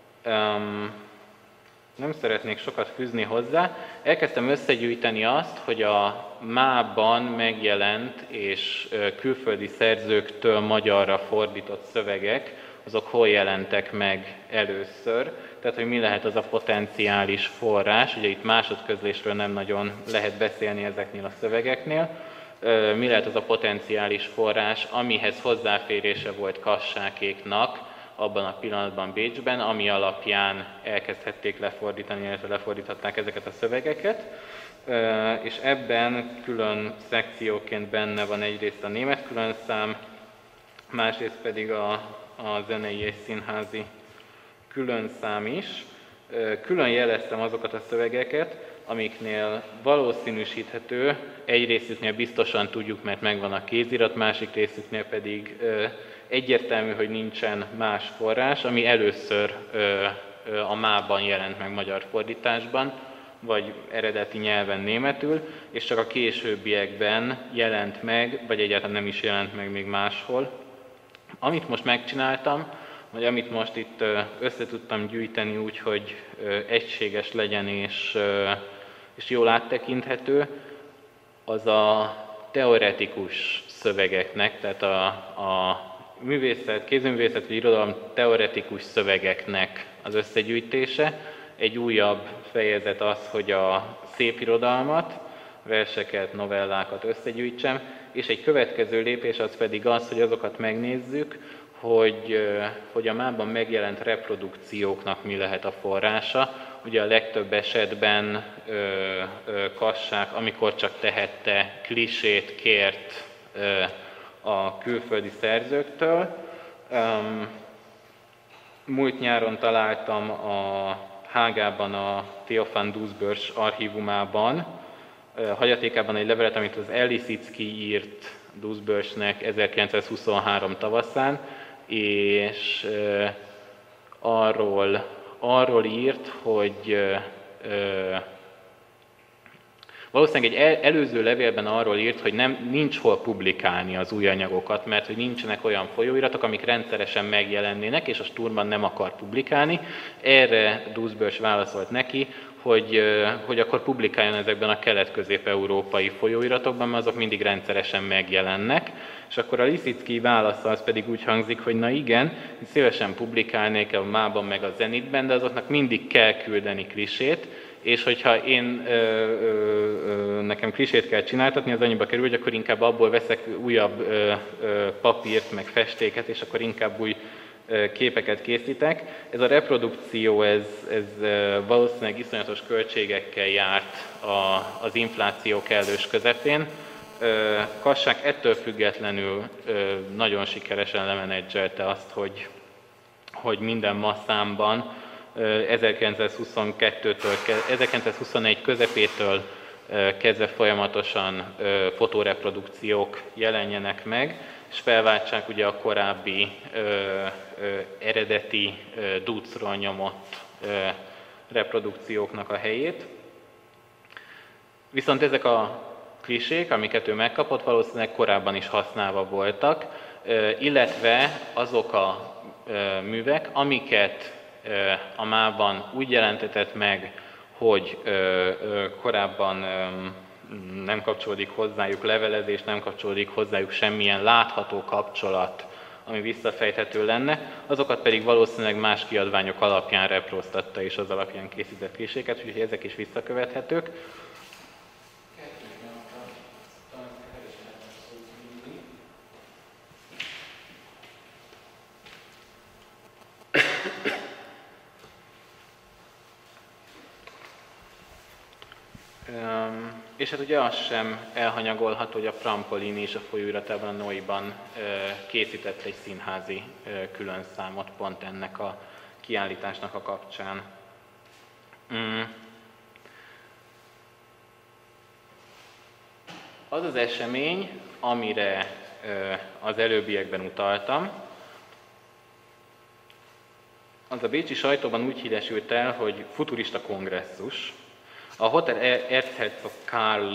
Nem szeretnék sokat fűzni hozzá. Elkezdtem összegyűjteni azt, hogy a mában megjelent és külföldi szerzőktől magyarra fordított szövegek, azok hol jelentek meg először, tehát hogy mi lehet az a potenciális forrás, ugye itt másodközlésről nem nagyon lehet beszélni ezeknél a szövegeknél, mi lehet az a potenciális forrás, amihez hozzáférése volt Kassákéknak abban a pillanatban Bécsben, ami alapján elkezdhették lefordítani, illetve lefordíthatták ezeket a szövegeket. És ebben külön szekcióként benne van egyrészt a német különszám, másrészt pedig a zenei és színházi különszám is. Külön jeleztem azokat a szövegeket, amiknél valószínűsíthető, egy részüknél biztosan tudjuk, mert megvan a kézirat, másik részüknél pedig egyértelmű, hogy nincsen más forrás, ami először a mában jelent meg magyar fordításban, vagy eredeti nyelven németül, és csak a későbbiekben jelent meg, vagy egyáltalán nem is jelent meg még máshol. Amit most megcsináltam, vagy amit most itt össze tudtam gyűjteni úgy, hogy egységes legyen és jól áttekinthető, az a teoretikus szövegeknek, tehát a művészet, kézművészet vagy irodalom teoretikus szövegeknek az összegyűjtése. Egy újabb fejezet az, hogy a szépirodalmat, verseket, novellákat összegyűjtsem, és egy következő lépés az pedig az, hogy azokat megnézzük, hogy a mában megjelent reprodukcióknak mi lehet a forrása. Ugye a legtöbb esetben Kassák, amikor csak tehette, klisét kért a külföldi szerzőktől. Múlt nyáron találtam a Hágában, a Theophane Dusbörs archívumában, hagyatékában egy levelet, amit az Lisicki írt Dusbörsnek 1923 tavaszán, és arról írt, hogy valószínűleg egy előző levélben arról írt, hogy nincs hol publikálni az új anyagokat, mert hogy nincsenek olyan folyóiratok, amik rendszeresen megjelennének, és a Sturmban nem akar publikálni. Erre Dusbörs válaszolt neki, hogy akkor publikáljon ezekben a kelet-közép-európai folyóiratokban, mert azok mindig rendszeresen megjelennek. És akkor a Lisicki válasza az pedig úgy hangzik, hogy na igen, szívesen publikálnék a Mában meg a Zenitben, de azoknak mindig kell küldeni klisét, és hogyha nekem klisét kell csináltatni, az annyiba kerül, hogy akkor inkább abból veszek újabb papírt, meg festéket, és akkor inkább új képeket készítek. Ez a reprodukció, ez valószínűleg iszonyatos költségekkel járt az infláció kellős közepén. Kassák ettől függetlenül nagyon sikeresen lemenedzselte azt, hogy minden masszámban 1921 közepétől kezdve folyamatosan fotóreprodukciók jelenjenek meg, és felváltsák ugye a korábbi eredeti dúcról nyomott reprodukcióknak a helyét. Viszont ezek a klisék, amiket ő megkapott, valószínűleg korábban is használva voltak, illetve azok a művek, amiket a Mában úgy jelentetett meg, hogy korábban nem kapcsolódik hozzájuk levelezés, nem kapcsolódik hozzájuk semmilyen látható kapcsolat, ami visszafejthető lenne, azokat pedig valószínűleg más kiadványok alapján reproztatta és az alapján készített kliséket, úgyhogy ezek is visszakövethetők. És hát ugye az sem elhanyagolható, hogy a Prampolini is a folyóiratában, a Noiban készített egy színházi különszámot pont ennek a kiállításnak a kapcsán. Az az esemény, amire az előbbiekben utaltam, az a bécsi sajtóban úgy híresült el, hogy futurista kongresszus. A Hotel Erzherzog Karl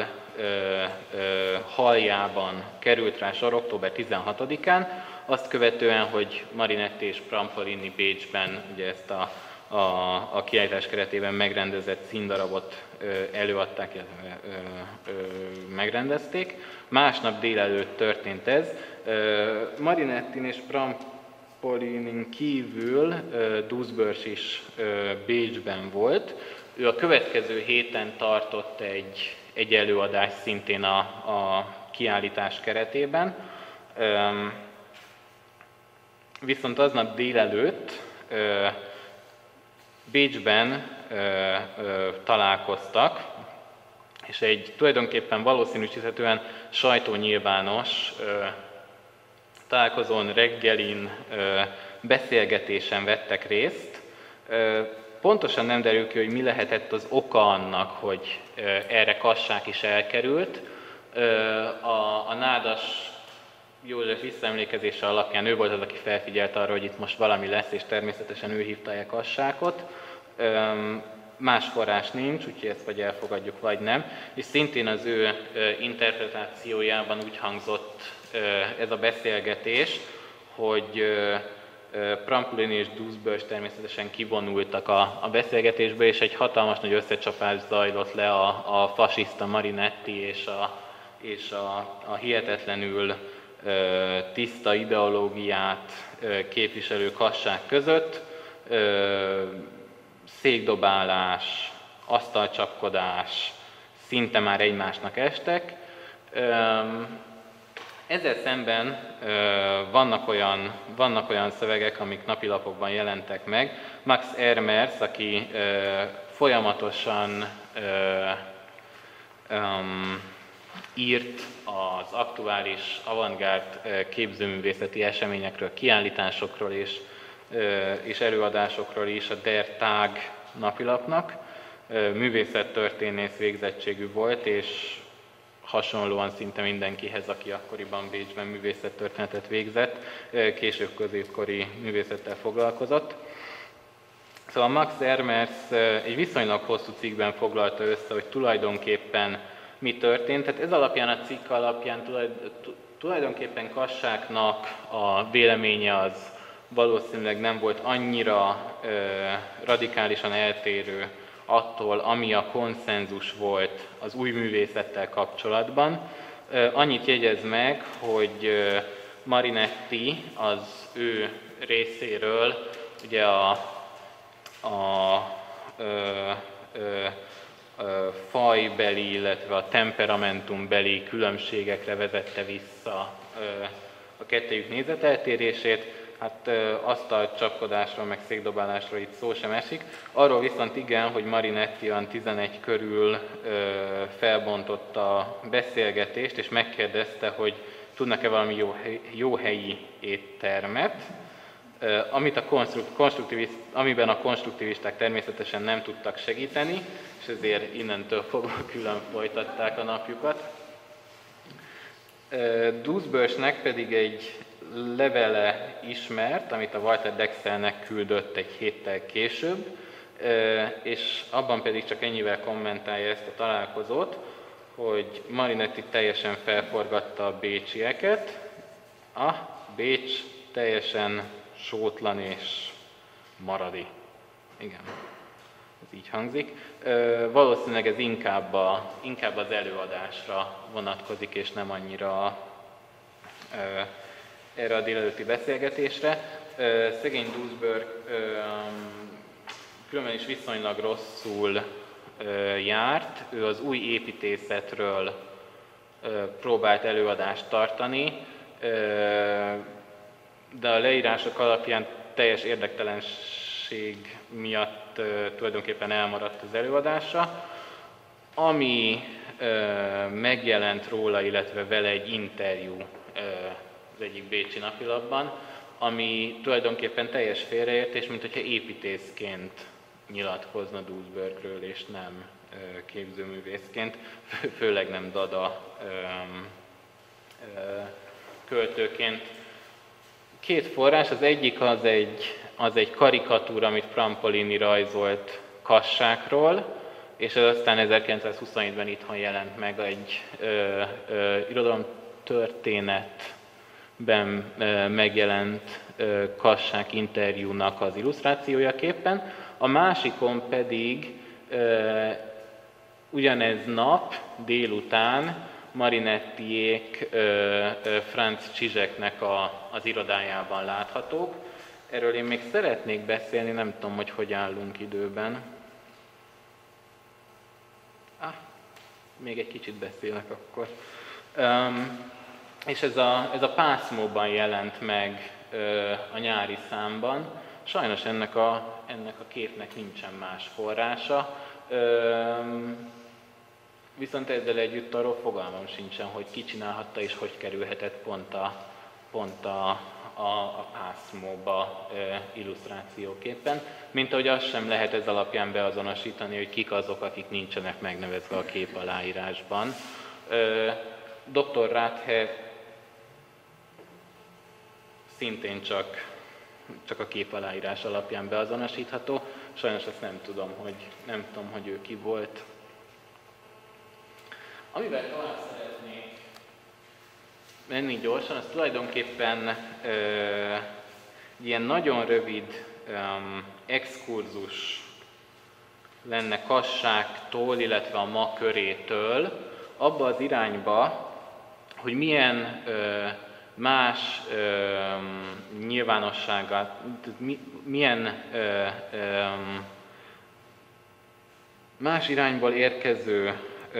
haljában került rá sor október 16-án, azt követően, hogy Marinetti és Prampolini Bécsben ugye ezt a kiállítás keretében megrendezett színdarabot előadták, illetve megrendezték. Másnap délelőtt történt ez. Marinettin és Prampolinin kívül Duisburg is Bécsben volt. Ő a következő héten tartott egy előadást szintén a kiállítás keretében. Viszont aznap délelőtt Bécsben találkoztak, és egy tulajdonképpen valószínűsíthetően sajtónyilvános találkozón, reggelin, beszélgetésen vettek részt. Pontosan nem derül ki, hogy mi lehetett az oka annak, hogy erre Kassák is elkerült. A nádas József visszaemlékezése alapján ő volt az, aki felfigyelt arra, hogy itt most valami lesz, és természetesen ő hívta el Kassákot. Más forrás nincs, úgyhogy ezt vagy elfogadjuk, vagy nem. És szintén az ő interpretációjában úgy hangzott ez a beszélgetés, hogy Prampolin és Duisburg természetesen kivonultak a beszélgetésbe, és egy hatalmas nagy összecsapás zajlott le a fasiszta Marinetti és a hihetetlenül tiszta ideológiát képviselő Kassák között. Székdobálás, asztalcsapkodás, szinte már egymásnak estek. Ezzel szemben vannak olyan szövegek, amik napilapokban jelentek meg. Max Ermers, aki folyamatosan írt az aktuális avantgárd képzőművészeti eseményekről, kiállításokról és előadásokról is a Der Tag napilapnak. Művészettörténész végzettségű volt, és hasonlóan szinte mindenkihez, aki akkoriban Bécsben művészettörténetet végzett, később középkori művészettel foglalkozott. Szóval Max Ermers egy viszonylag hosszú cikkben foglalta össze, hogy tulajdonképpen mi történt. Tehát ez alapján, a cikk alapján tulajdonképpen Kassáknak a véleménye az valószínűleg nem volt annyira radikálisan eltérő attól, ami a konszenzus volt az új művészettel kapcsolatban. Annyit jegyez meg, hogy Marinetti az ő részéről ugye a fajbeli, illetve a temperamentumbeli különbségekre vezette vissza a kettejük nézeteltérését. Hát asztalcsapkodásról, meg székdobálásról itt szó sem esik. Arról viszont igen, hogy Marinetti olyan 11 körül felbontotta a beszélgetést, és megkérdezte, hogy tudnak-e valami jó helyi éttermet, amiben a konstruktivisták természetesen nem tudtak segíteni, és ezért innentől fogva külön folytatták a napjukat. Duisburgnek pedig egy levele ismert, amit a Walter Dexelnek küldött egy héttel később, és abban pedig csak ennyivel kommentálja ezt a találkozót, hogy Marinetti teljesen felforgatta a bécsieket, a Bécs teljesen sótlan és maradi. Igen, ez így hangzik. Valószínűleg ez inkább az előadásra vonatkozik, és nem annyira erre a délelőtti beszélgetésre. Szegény Duisburg különben is viszonylag rosszul járt. Ő az új építészetről próbált előadást tartani, de a leírások alapján teljes érdektelenség miatt tulajdonképpen elmaradt az előadása. Ami megjelent róla, illetve vele egy interjú az egyik bécsi napilapban, ami tulajdonképpen teljes félreértés, mint hogyha építészként nyilatkozna Duisburgről, és nem képzőművészként, főleg nem dada költőként. Két forrás, az egyik az egy karikatúra, amit Prampolini rajzolt Kassákról, és ez aztán 1927-ben itthon jelent meg egy irodalomtörténetben megjelent Kassák interjúnak az illusztrációjaképpen. A másikon pedig ugyanez nap délután Marinettiék Franz Zizeknek az irodájában láthatók. erről én még szeretnék beszélni, nem tudom, hogy állunk időben. Még egy kicsit beszélek akkor. És ez a Pászmóban jelent meg a nyári számban. Sajnos ennek a képnek nincsen más forrása. Viszont ezzel együtt arról fogalmam sincsen, hogy ki csinálhatta és hogy kerülhetett pont a Pászmóba illusztrációképpen. Mint ahogy azt sem lehet ez alapján beazonosítani, hogy kik azok, akik nincsenek megnevezve a kép aláírásban. Dr. Rathe szintén csak a kép aláírás alapján beazonosítható. Sajnos azt nem tudom, hogy ő ki volt. Amivel tovább szeretnék menni gyorsan, az tulajdonképpen ilyen nagyon rövid exkurzus lenne Kasságtól, illetve a ma körétől, abba az irányba, hogy milyen más nyilvánossággal, milyen más irányból érkező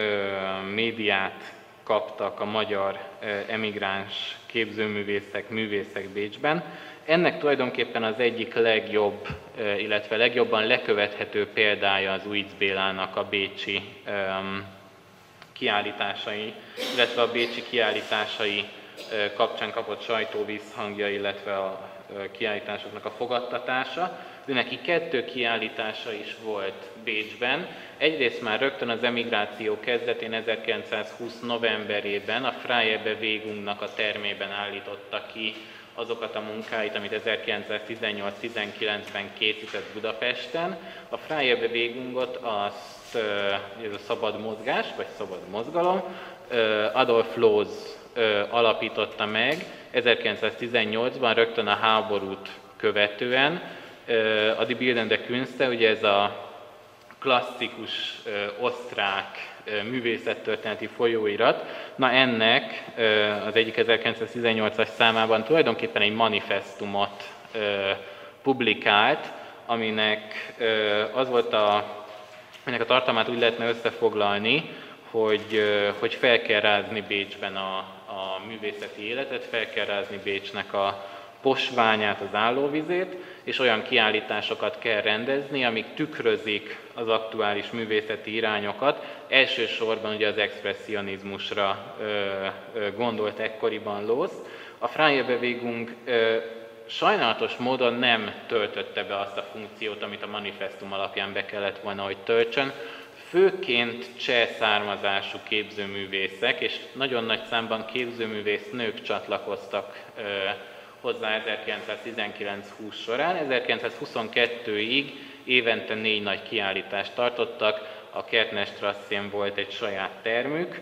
médiát kaptak a magyar emigráns képzőművészek, művészek Bécsben. Ennek tulajdonképpen az egyik legjobb, illetve legjobban lekövethető példája az Újc Bélának a bécsi kiállításai, illetve a bécsi kiállításai kapcsán kapott sajtóvízhangja, illetve a kiállításoknak a fogadtatása. De neki 2 kiállítása is volt Bécsben. Egyrészt már rögtön az emigráció kezdetén 1920 novemberében a Freie Bewegungnak a termében állította ki azokat a munkáit, amit 1918-19-ben készített Budapesten. A Freie Bewegungot ez a szabad mozgás, vagy szabad mozgalom, Adolf Loos alapította meg 1918-ban, rögtön a háborút követően. A Die Bildende Künste, ugye ez a klasszikus osztrák művészettörténeti folyóirat, na ennek az egyik 1918-as számában tulajdonképpen egy manifestumot publikált, aminek az volt aminek a tartalmát úgy lehetne összefoglalni, hogy fel kell rázni Bécsben a művészeti életet, fel kell rázni Bécsnek a posványát, az állóvizét, és olyan kiállításokat kell rendezni, amik tükrözik az aktuális művészeti irányokat. Elsősorban ugye az expresszionizmusra gondolt ekkoriban Loos. A Freie Bewegung sajnálatos módon nem töltötte be azt a funkciót, amit a manifestum alapján be kellett volna, hogy töltsön. Főként cseh származású képzőművészek, és nagyon nagy számban képzőművész nők csatlakoztak hozzá 1919-20 során. 1922-ig évente 4 nagy kiállítást tartottak, a Kärtnerstrasszén volt egy saját termük,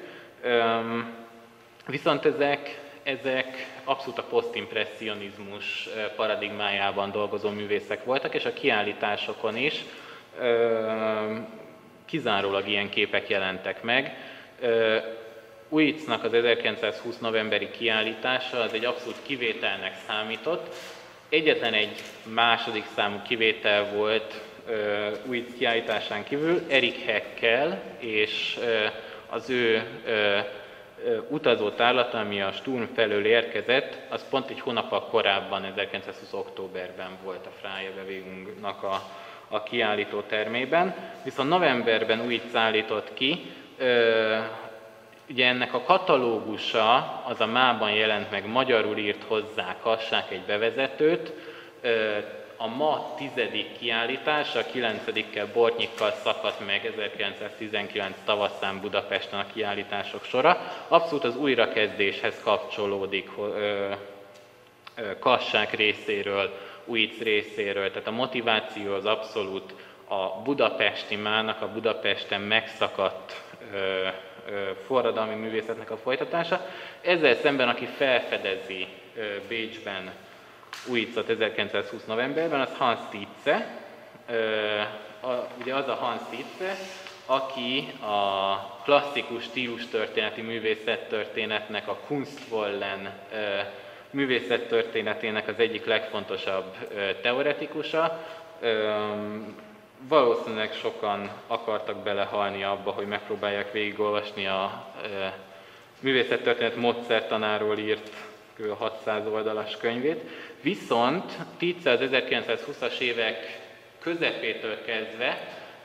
viszont ezek abszolút a posztimpresszionizmus paradigmájában dolgozó művészek voltak, és a kiállításokon is kizárólag ilyen képek jelentek meg. Újcnak az 1920 novemberi kiállítása az egy abszolút kivételnek számított. Egyetlen egy második számú kivétel volt Újc kiállításán kívül, Erik Haeckel és az ő utazó tárlata, ami a Sturm felől érkezett, az pont egy hónappal korábban, 1920 októberben volt a Freie Bewegungnak a kiállító termében. Viszont novemberben Újc állított ki, ugye ennek a katalógusa, az a mában jelent meg, magyarul írt hozzá Kassák egy bevezetőt, a ma 10. kiállítás, a 9-kel Bortnyikkal szakadt meg 1919 tavaszán Budapesten a kiállítások sora. Abszolút az újrakezdéshez kapcsolódik Kassák részéről, Újc részéről, tehát a motiváció az abszolút a budapesti mának, a Budapesten megszakadt forradalmi művészetnek a folytatása. Ezzel szemben, aki felfedezi Bécsben Újcot 1920 novemberben, az Hans Tietze. Ugye az a Hans Tietze, aki a klasszikus stílustörténeti művészettörténetnek a Kunstwollen művészettörténetének az egyik legfontosabb teoretikusa. Valószínűleg sokan akartak belehalni abba, hogy megpróbálják végigolvasni a művészettörténet módszertanáról írt kb. 600 oldalas könyvét, viszont Tietze az 1920-as évek közepétől kezdve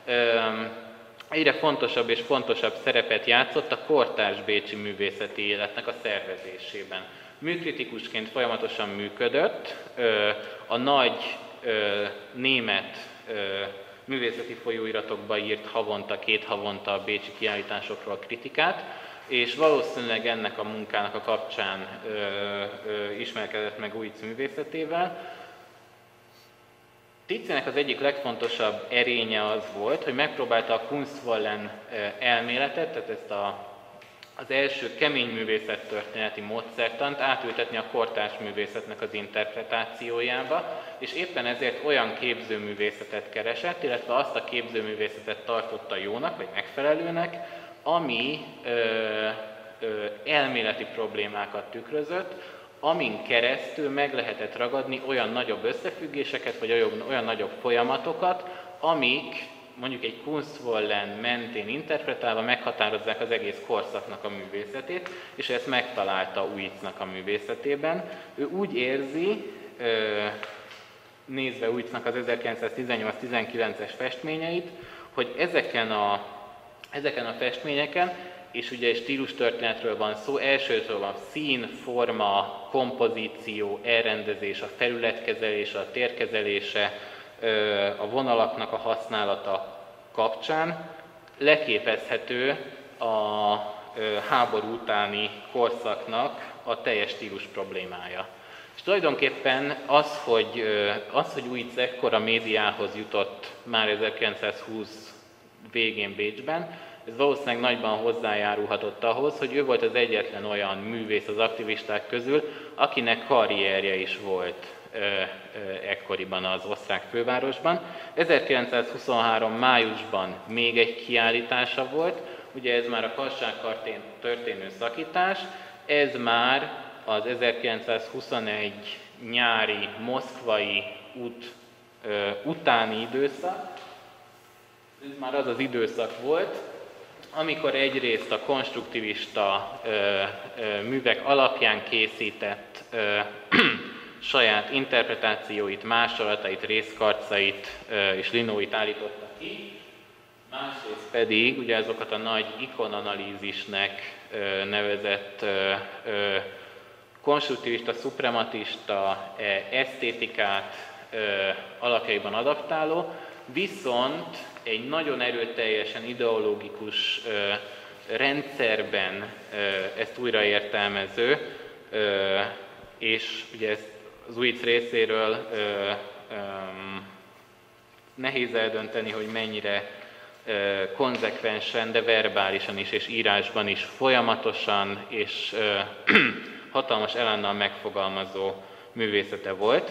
egyre fontosabb és fontosabb szerepet játszott a kortárs bécsi művészeti életnek a szervezésében. Műkritikusként folyamatosan működött, a nagy német művészeti folyóiratokba írt havonta, 2 havonta a bécsi kiállításokról kritikát, és valószínűleg ennek a munkának a kapcsán ismerkedett meg Újc művészetével. Tietzenek az egyik legfontosabb erénye az volt, hogy megpróbálta a Kunstwollen elméletet, tehát ezt az első kemény művészettörténeti módszertant átültetni a kortárs művészetnek az interpretációjába, és éppen ezért olyan képzőművészetet keresett, illetve azt a képzőművészetet tartotta jónak, vagy megfelelőnek, ami elméleti problémákat tükrözött, amin keresztül meg lehetett ragadni olyan nagyobb összefüggéseket, vagy olyan nagyobb folyamatokat, amik mondjuk egy Kunstwollen mentén interpretálva meghatározzák az egész korszaknak a művészetét, és ezt megtalálta Újcnak a művészetében. Ő úgy érzi, nézve Újcnak az 1918-19-es festményeit, hogy ezeken a festményeken, és ugye egy stílustörténetről van szó, elsősorban van szín, forma, kompozíció, elrendezés, a felületkezelés, a térkezelése, a vonalaknak a használata kapcsán leképezhető a háború utáni korszaknak a teljes stílus problémája. És tulajdonképpen az, hogy Újc ekkor a médiához jutott már 1920 végén Bécsben, ez valószínűleg nagyban hozzájárulhatott ahhoz, hogy ő volt az egyetlen olyan művész az aktivisták közül, akinek karrierje is volt ekkoriban az osztrák fővárosban. 1923. májusban még egy kiállítása volt, ugye ez már a Kasságkartén történő szakítás, ez már az 1921 nyári moszkvai út utáni időszak, ez már az az időszak volt, amikor egyrészt a konstruktivista művek alapján készített saját interpretációit, másolatait, részkarcait és linóit állította ki, másrészt pedig ugye azokat a nagy ikonanalízisnek nevezett konstruktivista, szuprematista esztétikát alakjaiban adaptáló, viszont egy nagyon erőteljesen ideológikus rendszerben ezt újraértelmező, és ugye ezt az Újc részéről nehéz eldönteni, hogy mennyire konzekvensen, de verbálisan is és írásban is folyamatosan és hatalmas elánnal megfogalmazó művészete volt.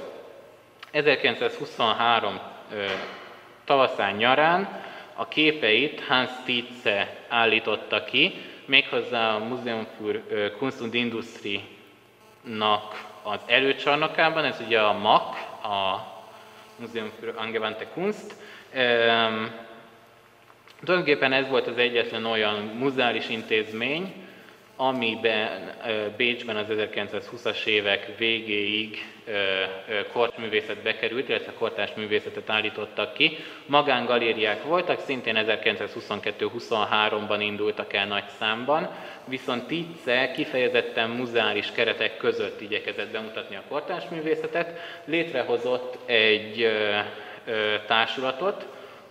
1923 tavaszán, nyarán a képeit Hans Tietze állította ki, méghozzá a Museum für Kunst und Industrie-nak az előcsarnokában, ez ugye a MAK, a Museum für Angewandte Kunst. Tulajdonképpen ez volt az egyetlen olyan muzeális intézmény, amiben Bécsben az 1920-as évek végéig kortárs bekerült, illetve kortárs művészetet állítottak ki. Magángalériák voltak, szintén 1922-23-ban indultak el nagy számban, viszont Tietze kifejezetten muzeális keretek között igyekezett bemutatni a kortárs művészetet, létrehozott egy társulatot,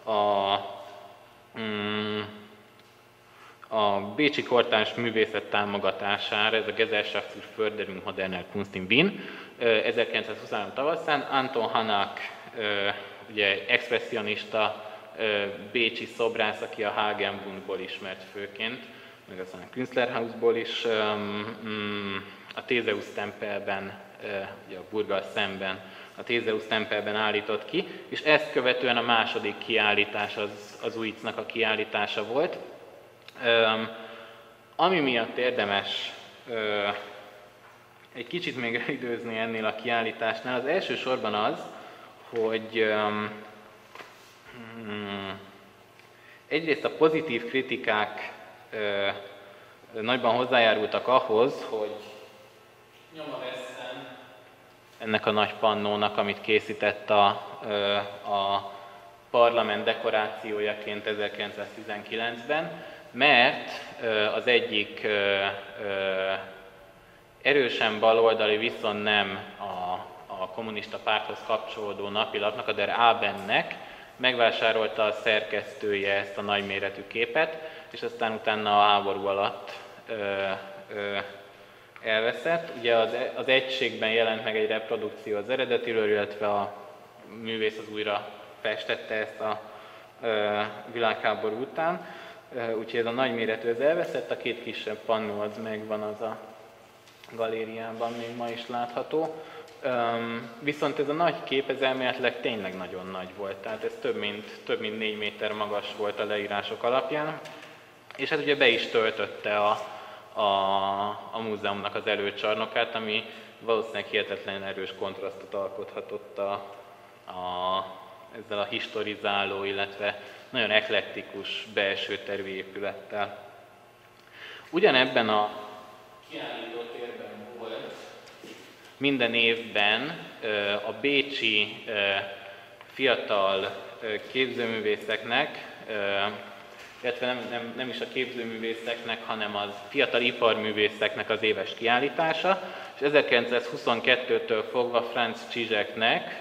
a bécsi kortárs művészet támogatására, ez a Gesellschaft zur Förderung moderner Kunst in Wien, 1923 tavaszán. Anton Hanak, ugye expresszionista bécsi szobrász, aki a Hagenbundból ismert főként, meg aztán a Künstlerhausból is, a Theseus tempelben, ugye a Burggal szemben, a Theseus tempelben állított ki, és ezt követően a második kiállítás az Újcnak a kiállítása volt. Ami miatt érdemes egy kicsit még időzni ennél a kiállításnál. Az első sorban az, hogy egyrészt a pozitív kritikák nagyban hozzájárultak ahhoz, hogy nyoma veszem ennek a nagy pannónak, amit készített a parlament dekorációjaként 1919-ben, mert az egyik erősen baloldali, viszont nem a kommunista párthoz kapcsolódó napilapnak, a Der Abendnek megvásárolta a szerkesztője ezt a nagyméretű képet, és aztán utána a háború alatt elveszett. Ugye az egységben jelent meg egy reprodukció az eredetiről, illetve a művész az újra festette ezt a világháború után. Úgyhogy ez a nagyméretű az elveszett, a két kisebb pannó az megvan, az a galériában még ma is látható. Viszont ez a nagy kép, ez elméletileg tényleg nagyon nagy volt, tehát ez több mint 4 méter magas volt a leírások alapján, és hát ugye be is töltötte a múzeumnak az előcsarnokát, ami valószínűleg hihetetlen erős kontrasztot alkothatott ezzel a historizáló, illetve nagyon eklektikus belső tervi épülettel. Ugyanebben a kiállítótérben volt minden évben a bécsi fiatal képzőművészeknek, illetve nem is a képzőművészeknek, hanem az fiatal iparművészeknek az éves kiállítása, és 1922-től fogva Franz Zizeknek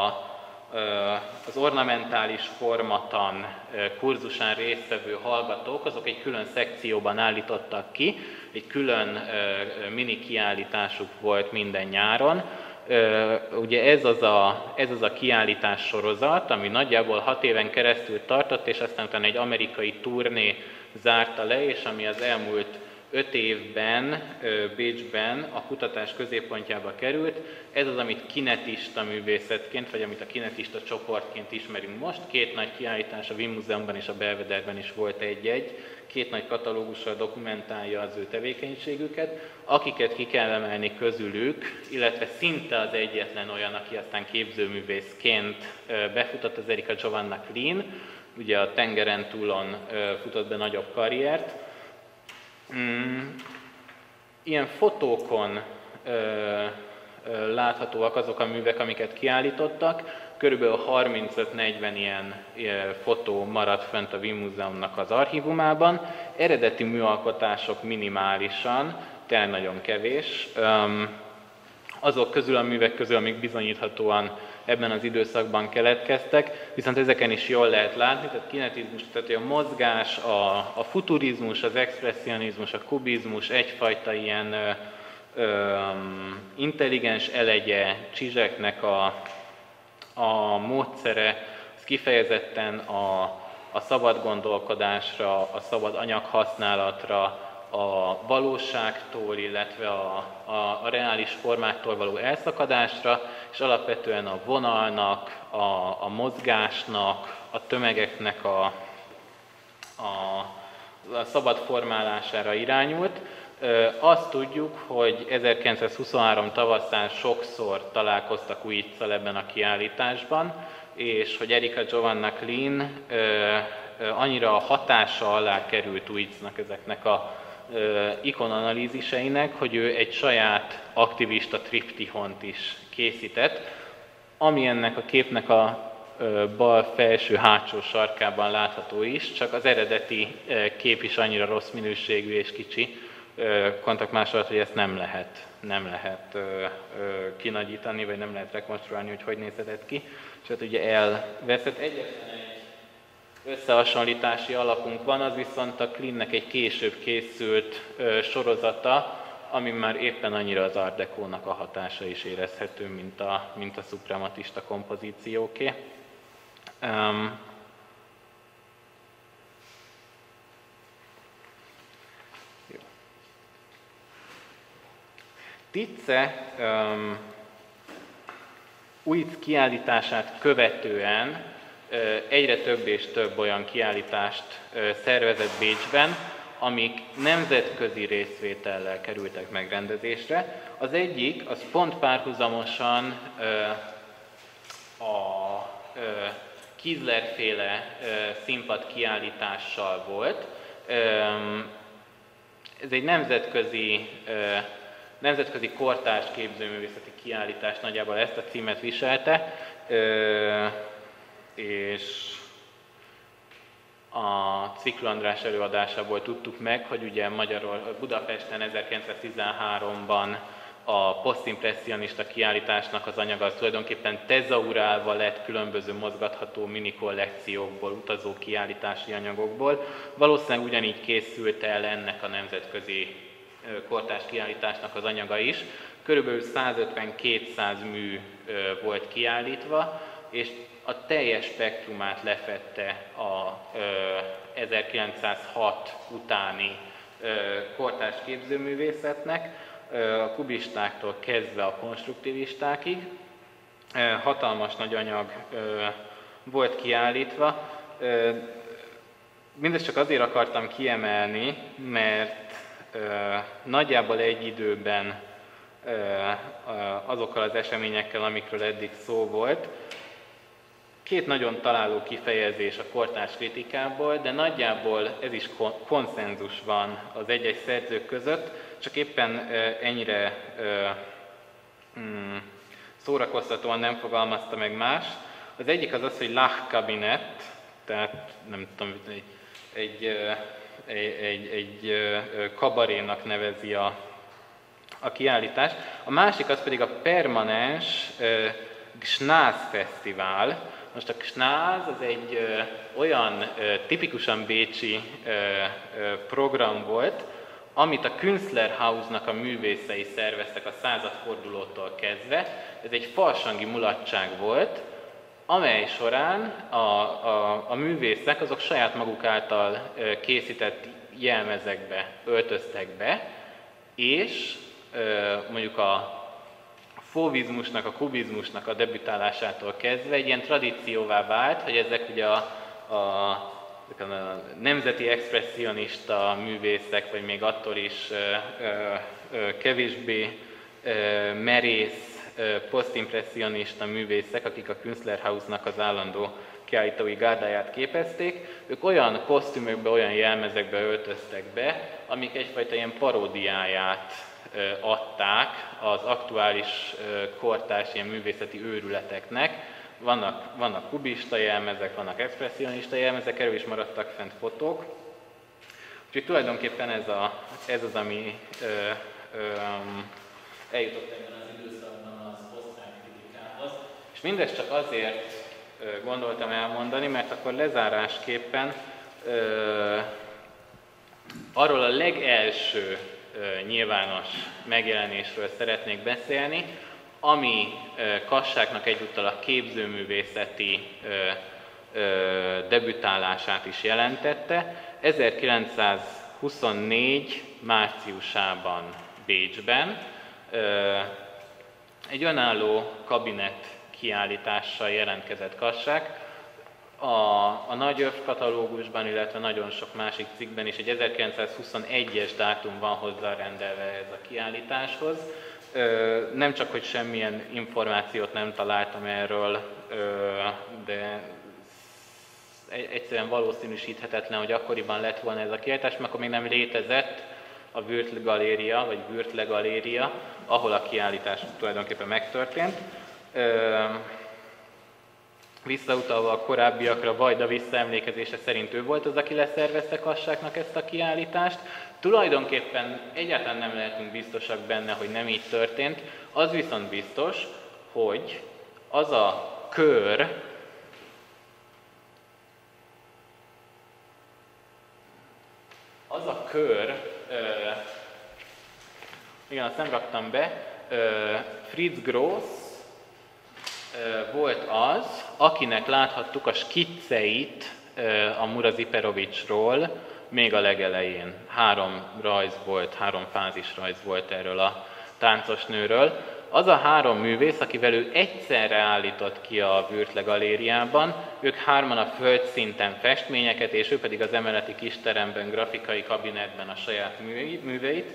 az ornamentális formatan kurzusán résztvevő hallgatók, azok egy külön szekcióban állítottak ki, egy külön mini kiállításuk volt minden nyáron. Ugye ez az a kiállítás sorozat, ami nagyjából 6 éven keresztül tartott, és aztán utána egy amerikai turné zárta le, és ami az elmúlt 5 évben Bécsben a kutatás középpontjába került. Ez az, amit kinetista művészetként, vagy amit a kinetista csoportként ismerünk most. 2 nagy kiállítás, a Wien Múzeumban és a Belvederben is volt egy-egy. 2 nagy katalógussal dokumentálja az ő tevékenységüket, akiket ki kell emelni közülük, illetve szinte az egyetlen olyan, aki aztán képzőművészként befutott, az Erika Giovanna Klein, ugye a tengeren túlon futott be nagyobb karriert. Ilyen fotókon láthatóak azok a művek, amiket kiállítottak. Körülbelül 35-40 ilyen fotó maradt fönt a Wien Múzeumnak az archívumában. Eredeti műalkotások minimálisan, tényleg nagyon kevés. Azok közül a művek közül, amik bizonyíthatóan ebben az időszakban keletkeztek, viszont ezeken is jól lehet látni, tehát kinetizmus, tehát a mozgás, a futurizmus, az expresszionizmus, a kubizmus, egyfajta ilyen intelligens elegye Zizeknek a módszere, az kifejezetten a szabad gondolkodásra, a szabad anyaghasználatra, a valóságtól, illetve a reális formáktól való elszakadásra, és alapvetően a vonalnak, a mozgásnak, a tömegeknek a szabad formálására irányult. Azt tudjuk, hogy 1923 tavaszán sokszor találkoztak Uitzzal ebben a kiállításban, és hogy Erika Giovanna Klein annyira hatása alá került Uitznak ezeknek a ikonanalíziseinek, hogy ő egy saját aktivista triptihont is készített, ami ennek a képnek a bal felső hátsó sarkában látható is, csak az eredeti kép is annyira rossz minőségű és kicsi kontaktmásolat, hogy ezt nem lehet kinagyítani, vagy nem lehet rekonstruálni, hogy nézhetett ki. És hát ugye elveszett. Egyetlen egy összehasonlítási alapunk van, az viszont a Kleinnek egy később készült sorozata, ami már éppen annyira az Art Deco-nak a hatása is érezhető, mint a szuprematista kompozícióké. Titze Uitz kiállítását követően egyre több és több olyan kiállítást szervezett Bécsben, amik nemzetközi részvétellel kerültek megrendezésre. Az egyik, az pont párhuzamosan a Kiesler-féle színpad kiállítással volt. Ez egy nemzetközi kortárs képzőművészeti kiállítás, nagyjából ezt a címet viselte, és a Cikl András előadásából tudtuk meg, hogy ugye Budapesten 1913-ban a posztimpresszionista kiállításnak az anyaga az tulajdonképpen tezaurálva lett különböző mozgatható minikollekciókból, utazó kiállítási anyagokból. Valószínűleg ugyanígy készült el ennek a nemzetközi kortárs kiállításnak az anyaga is. Körülbelül 150-200 mű volt kiállítva, és a teljes spektrumát lefedte a 1906 utáni kortárs képzőművészetnek, a kubistáktól kezdve a konstruktivistákig. Hatalmas nagy anyag volt kiállítva. Mindezt csak azért akartam kiemelni, mert nagyjából egy időben azokkal az eseményekkel, amikről eddig szó volt, két nagyon találó kifejezés a kortárs kritikából, de nagyjából ez is konszenzus van az egy-egy szerzők között, csak éppen ennyire szórakoztatóan nem fogalmazta meg más. Az egyik az az, hogy Lachkabinett, tehát nem tudom, egy kabarénak nevezi a kiállítást. A másik az pedig a permanens Gsnász Fesztivál. Most a Gsnász az egy olyan tipikusan bécsi program volt, amit a Künstlerhausnak a művészei szerveztek a századfordulótól kezdve. Ez egy farsangi mulatság volt, amely során a művészek azok saját maguk által készített jelmezekbe öltöztek be, és mondjuk a fauvizmusnak, a kubizmusnak a debütálásától kezdve egy ilyen tradícióvá vált, hogy ezek ugye a nemzeti expresszionista művészek, vagy még attól is kevésbé merész posztimpresszionista művészek, akik a Künstlerhausnak az állandó kiállítói gárdáját képezték, ők olyan kosztümökbe, olyan jelmezekbe öltöztek be, amik egyfajta ilyen paródiáját adták az aktuális kortárs ilyen művészeti őrületeknek. Vannak kubista jelmezek, vannak expresszionista jelmezek, erről is maradtak fent fotók. Úgyhogy tulajdonképpen ez az, ami eljutott ebben az időszakban az osztrák kritikához. És mindezt csak azért gondoltam elmondani, mert akkor lezárásképpen arról a legelső nyilvános megjelenésről szeretnék beszélni, ami Kassáknak egyúttal a képzőművészeti debütálását is jelentette. 1924. márciusában Bécsben egy önálló kabinett kiállítással jelentkezett Kassák. A Nagy Öv katalógusban, illetve nagyon sok másik cikkben is egy 1921-es dátum van hozzárendelve ez a kiállításhoz. Nem csak, hogy semmilyen információt nem találtam erről, de egyszerűen valószínűsíthetetlen, hogy akkoriban lett volna ez a kiállítás, mert akkor még nem létezett a Würtle Galéria, ahol a kiállítás tulajdonképpen megtörtént. Visszautalva a korábbiakra, Vajda visszaemlékezése szerint ő volt az, aki leszervezte Kassáknak ezt a kiállítást. Tulajdonképpen egyáltalán nem lehetünk biztosak benne, hogy nem így történt. Az viszont biztos, hogy az a kör, igen, azt nem raktam be, Fritz Gross volt az, akinek láthattuk a skicceit a Muraziperovicsról még a legelején. 3 fázis rajz volt erről a táncosnőről. az a 3 művész, akivel ő egyszerre állított ki a Würtle galériában, ők 3-an a földszinten festményeket, és ő pedig az emeleti kisteremben, grafikai kabinetben a saját műveit.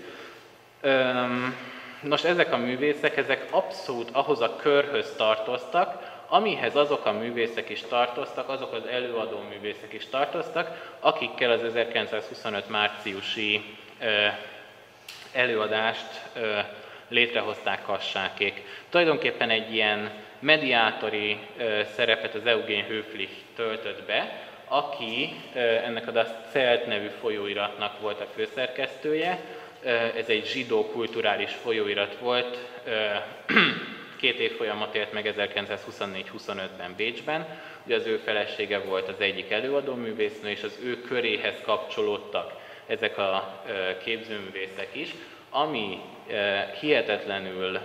Nos, ezek a művészek, ezek abszolút ahhoz a körhöz tartoztak, amihez azok a művészek is tartoztak, azok az előadó művészek is tartoztak, akikkel az 1925 márciusi előadást létrehozták Kassákék. Tulajdonképpen egy ilyen mediátori szerepet az Eugen Höflich töltött be, aki ennek a Das Zelt nevű folyóiratnak volt a főszerkesztője. Ez egy zsidó kulturális folyóirat volt, 2 évfolyamot élt meg 1924-25-ben Bécsben. Ugye az ő felesége volt az egyik előadóművésznő, és az ő köréhez kapcsolódtak ezek a képzőművészek is. Ami hihetetlenül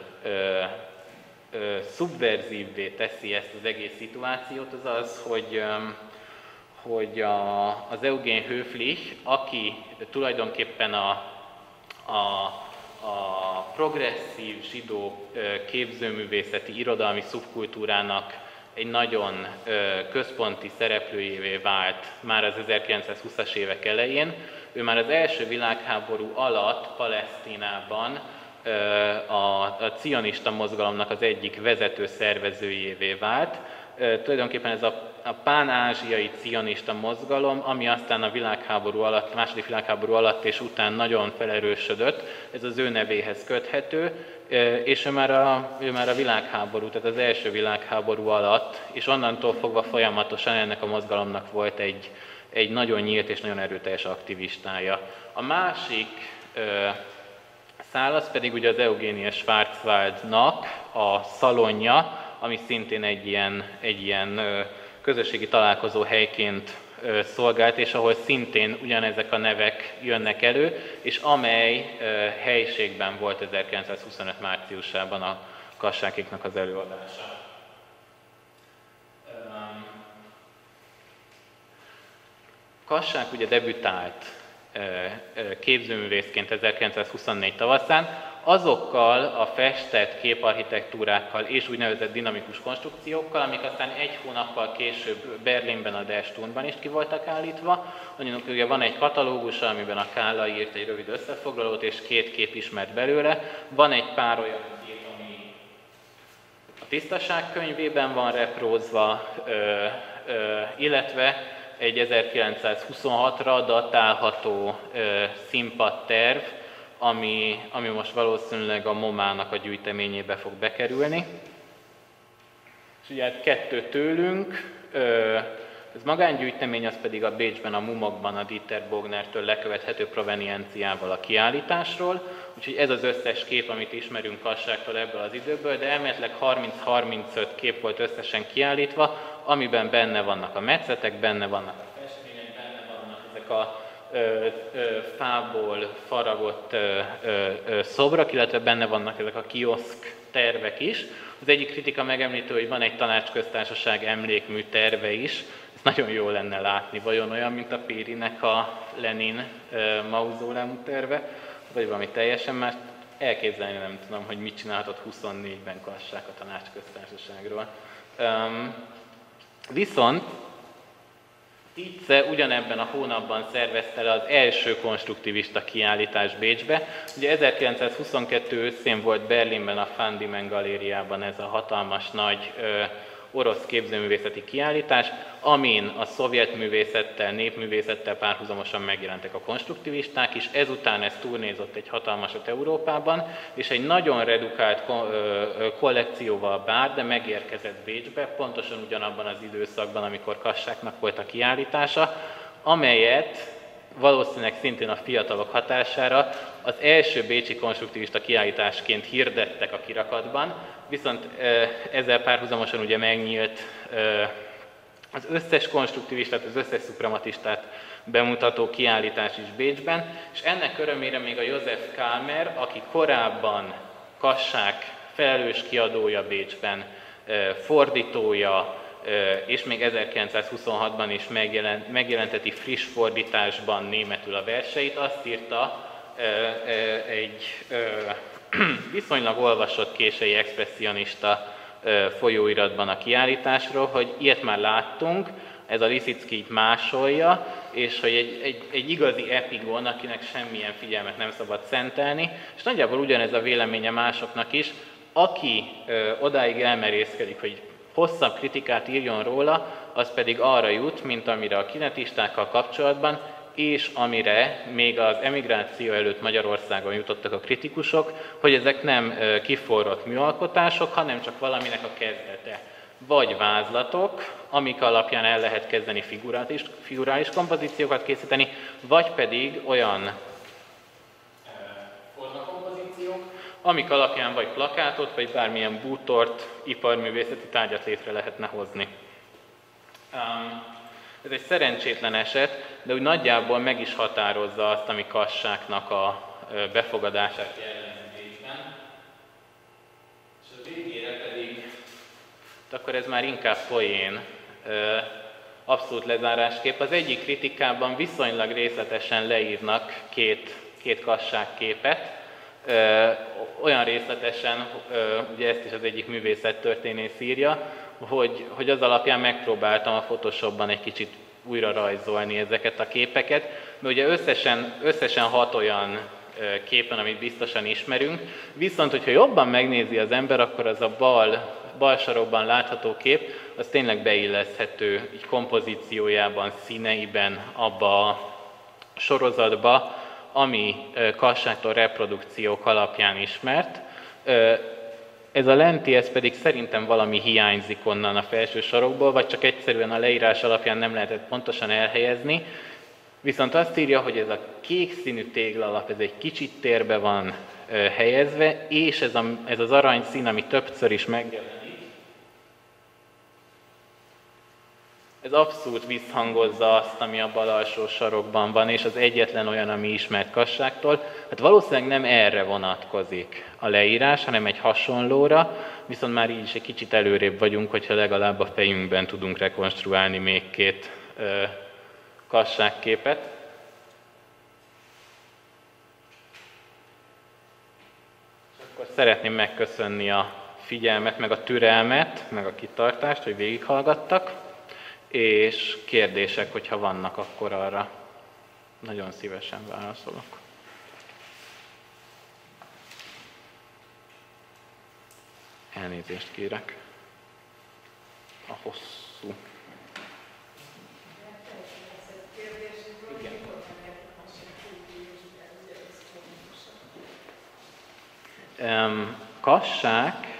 szubverzívvé teszi ezt az egész szituációt, az az, hogy az Eugen Höflich, aki tulajdonképpen a progresszív zsidó képzőművészeti irodalmi szubkultúrának egy nagyon központi szereplőjévé vált már az 1920-as évek elején. Ő már az első világháború alatt Palesztinában a cionista mozgalomnak az egyik vezető szervezőjévé vált. Tulajdonképpen ez a pán-ázsiai cionista mozgalom, ami aztán a világháború alatt, második világháború alatt és után nagyon felerősödött, ez az ő nevéhez köthető, és ő már a világháború, tehát az első világháború alatt, és onnantól fogva folyamatosan ennek a mozgalomnak volt egy nagyon nyílt és nagyon erőteljes aktivistája. A másik szál az pedig ugye az Eugenie Schwarzwaldnak a szalonja, ami szintén egy ilyen közösségi találkozó helyként szolgált, és ahol szintén ugyanezek a nevek jönnek elő, és amely helyiségben volt 1925 márciusában a Kassákéknak az előadása. Kassák ugye debütált képzőművészként 1924 tavaszán, azokkal a festett képarchitektúrákkal és úgynevezett dinamikus konstrukciókkal, amik aztán 1 hónappal később Berlinben a Der Sturmban is ki voltak állítva. Ugye van egy katalógus, amiben a Kállai írt egy rövid összefoglalót, és 2 kép ismert belőle. Van egy pár olyan kép, ami a Tisztaság könyvében van reprózva, illetve egy 1926-ra datálható színpadterv, ami most valószínűleg a MoMA-nak a gyűjteményébe fog bekerülni. És ugye hát 2 tőlünk, ez magángyűjtemény, az pedig a Bécsben, a MUMOK-ban a Dieter Bognertől lekövethető provenienciával a kiállításról. Úgyhogy ez az összes kép, amit ismerünk Kassáktól ebből az időből, de elméletileg 30-35 kép volt összesen kiállítva, amiben benne vannak a metszetek, benne vannak a festmények, benne vannak ezek a fából faragott szobrok, illetve benne vannak ezek a kioszk tervek is. Az egyik kritika megemlítő, hogy van egy tanácsköztársaság emlékmű terve is. Ezt nagyon jó lenne látni, vajon olyan, mint a Périnek a Lenin mauzóleum terve, vagy valami teljesen más. Elképzelni nem tudom, hogy mit csinálhatott 24-ben Kassák a tanácsköztársaságról. Viszont Tietze ugyanebben a hónapban szervezte le az első konstruktivista kiállítás Bécsbe. Ugye 1922 őszén volt Berlinben a Van Diemen galériában ez a hatalmas nagy orosz képzőművészeti kiállítás, amin a szovjet művészettel, népművészettel párhuzamosan megjelentek a konstruktivisták is, ezután ez turnézott egy hatalmasat Európában, és egy nagyon redukált kollekcióval bár, de megérkezett Bécsbe, pontosan ugyanabban az időszakban, amikor Kassáknak volt a kiállítása, amelyet valószínűleg szintén a fiatalok hatására az első bécsi konstruktivista kiállításként hirdettek a kirakatban, viszont ezzel párhuzamosan ugye megnyílt az összes konstruktivistát, az összes szuprematistát bemutató kiállítás is Bécsben, és ennek örömére még a Josef Kalmer, aki korábban Kassák felelős kiadója Bécsben, fordítója, és még 1926-ban is megjelenteti friss fordításban németül a verseit, azt írta egy viszonylag olvasott késői expresszionista folyóiratban a kiállításról, hogy ilyet már láttunk, ez a Liszicki itt másolja, és hogy egy igazi epigon, akinek semmilyen figyelmet nem szabad szentelni, és nagyjából ugyanez a véleménye másoknak is, aki odáig elmerészkedik, hogy hosszabb kritikát írjon róla, az pedig arra jut, mint amire a kinetistákkal kapcsolatban, és amire még az emigráció előtt Magyarországon jutottak a kritikusok, hogy ezek nem kiforrott műalkotások, hanem csak valaminek a kezdete. Vagy vázlatok, amik alapján el lehet kezdeni figurális kompozíciókat készíteni, vagy pedig olyan formakompozíciók, amik alapján vagy plakátot, vagy bármilyen bútort, iparművészeti tárgyat létre lehetne hozni. Ez egy szerencsétlen eset, de úgy nagyjából meg is határozza azt, ami Kassáknak a befogadását jellemzésben. És a végére pedig, akkor ez már inkább poén, abszolút lezárásképp. Az egyik kritikában viszonylag részletesen leírnak két Kassák képet, olyan részletesen, ugye ezt is az egyik művészettörténész írja, hogy az alapján megpróbáltam a Photoshopban egy kicsit újra rajzolni ezeket a képeket, mert ugye összesen 6 olyan képen, amit biztosan ismerünk, viszont hogyha jobban megnézi az ember, akkor az a bal sarokban látható kép, az tényleg beilleszthető így kompozíciójában, színeiben abba a sorozatba, ami Kassáktól reprodukciók alapján ismert. Ez a lenti, ez pedig szerintem valami hiányzik onnan a felső sarokból, vagy csak egyszerűen a leírás alapján nem lehetett pontosan elhelyezni. Viszont azt írja, hogy ez a kék színű téglalap, ez egy kicsit térbe van helyezve, és ez az aranyszín, ami többször is megjelenik, ez abszolút visszhangozza azt, ami a bal alsó sarokban van, és az egyetlen olyan, ami ismert Kassáktól. Hát valószínűleg nem erre vonatkozik a leírás, hanem egy hasonlóra, viszont már így is egy kicsit előrébb vagyunk, hogyha legalább a fejünkben tudunk rekonstruálni még 2 Kassák képet. És akkor szeretném megköszönni a figyelmet, meg a türelmet, meg a kitartást, hogy végighallgattak. És kérdések, hogyha vannak, akkor arra nagyon szívesen válaszolok. Elnézést kérek. A hosszú. Igen. Kassák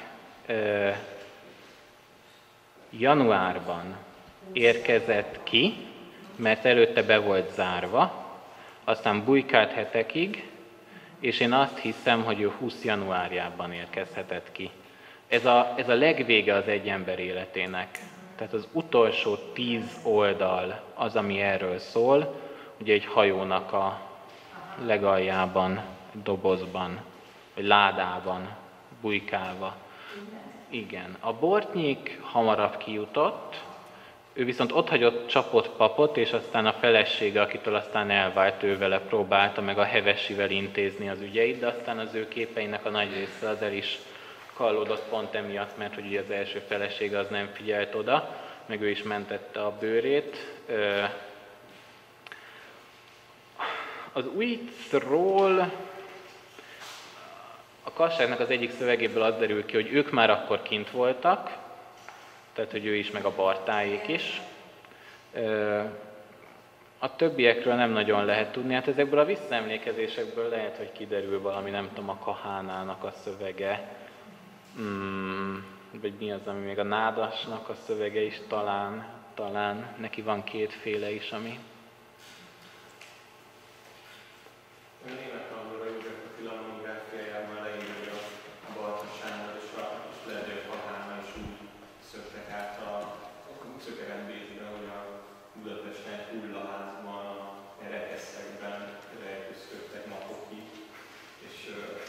januárban érkezett ki, mert előtte be volt zárva, aztán bujkált hetekig, és én azt hiszem, hogy ő 20 januárjában érkezhetett ki. Ez a legvége az egy ember életének. Tehát az utolsó 10 oldal az, ami erről szól, ugye egy hajónak a legaljában, dobozban, vagy ládában, bujkálva. Igen. A Bortnyik hamarabb kijutott, ő viszont otthagyott csapott papot, és aztán a felesége, akitől aztán elvált, ő vele próbálta meg a Hevesivel intézni az ügyeit, de aztán az ő képeinek a nagy része az el is kallódott pont emiatt, mert hogy ugye az első felesége az nem figyelt oda, meg ő is mentette a bőrét. Az Újcról a Kasságnak az egyik szövegéből az derül ki, hogy ők már akkor kint voltak, tehát hogy ő is, meg a Bartáék is. A többiekről nem nagyon lehet tudni, hát ezekből a visszaemlékezésekből lehet, hogy kiderül valami, nem tudom, a Kahánának a szövege, vagy mi az, ami még a Nádasnak a szövege is talán neki van 2 is, ami... Német tanulóra József Attila monográfiájában leírja a Barta Sándor és lehet, hogy a Kahána is úgy szöktek át Bécsbe, hogy a Budapesten hullaházban, a rekeszekben rejtőzködtek napokig, és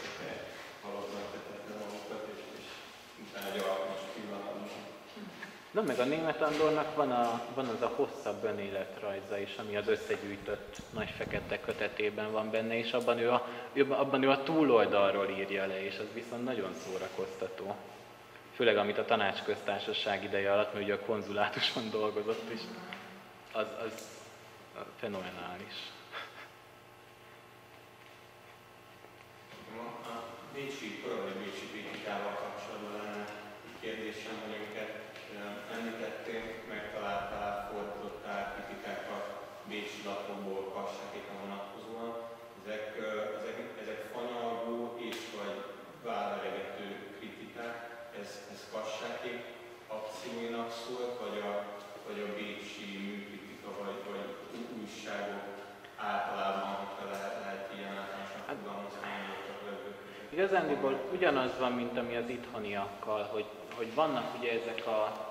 halottan tettek le magukat, és utána egy alkalmas pillanatban Na meg a Németh Andornak van az a hosszabb önéletrajza is, ami az összegyűjtött Nagy Fekete kötetében van benne, és abban ő a túloldalról írja le, és az viszont nagyon szórakoztató. Főleg amit a Tanácsköztársaság ideje alatt, mert ugye a konzulátuson dolgozott is, az fenomenális. A korai bécsi kritikával kapcsolatban lenne kérdésem, hogy amiket említettél, megtaláltál, fordítottál kritikákat bécsi lapokból, Kassákékra vonatkozóan. Ezek fanyalgó és vagy vádaregető kritikák. Ez Kassákék akcióinak szólt, vagy a bécsi műkritika, vagy újságok általában, hogyha lehet ilyen általánosan fogalmazni, igazándiból ugyanaz van, mint ami az itthoniakkal, hogy vannak ugye ezek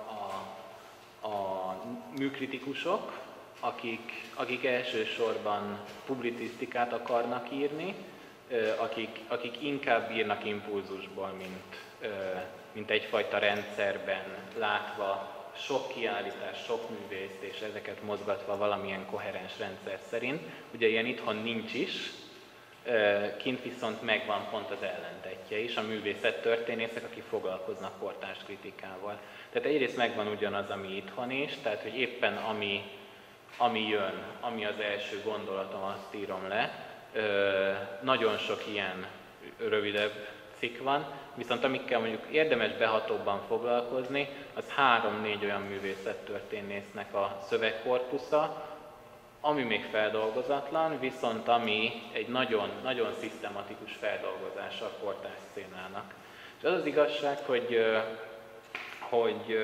a műkritikusok, akik elsősorban publicisztikát akarnak írni, akik inkább írnak impulzusból, mint egyfajta rendszerben, látva sok kiállítás, sok művészt, és ezeket mozgatva valamilyen koherens rendszer szerint. Ugye ilyen itthon nincs is, kint viszont megvan pont az ellentetje is, a művészettörténészek, akik foglalkoznak kortárs kritikával. Tehát egyrészt megvan ugyanaz, ami itthon is, tehát hogy éppen ami jön, ami az első gondolatom, azt írom le. Nagyon sok ilyen rövidebb cikk van, viszont amikkel mondjuk érdemes behatóbban foglalkozni, az 3-4 olyan művészettörténésznek a szövegkorpusza, ami még feldolgozatlan, viszont ami egy nagyon, nagyon szisztematikus feldolgozása a kortárs szcénának. És az az igazság, hogy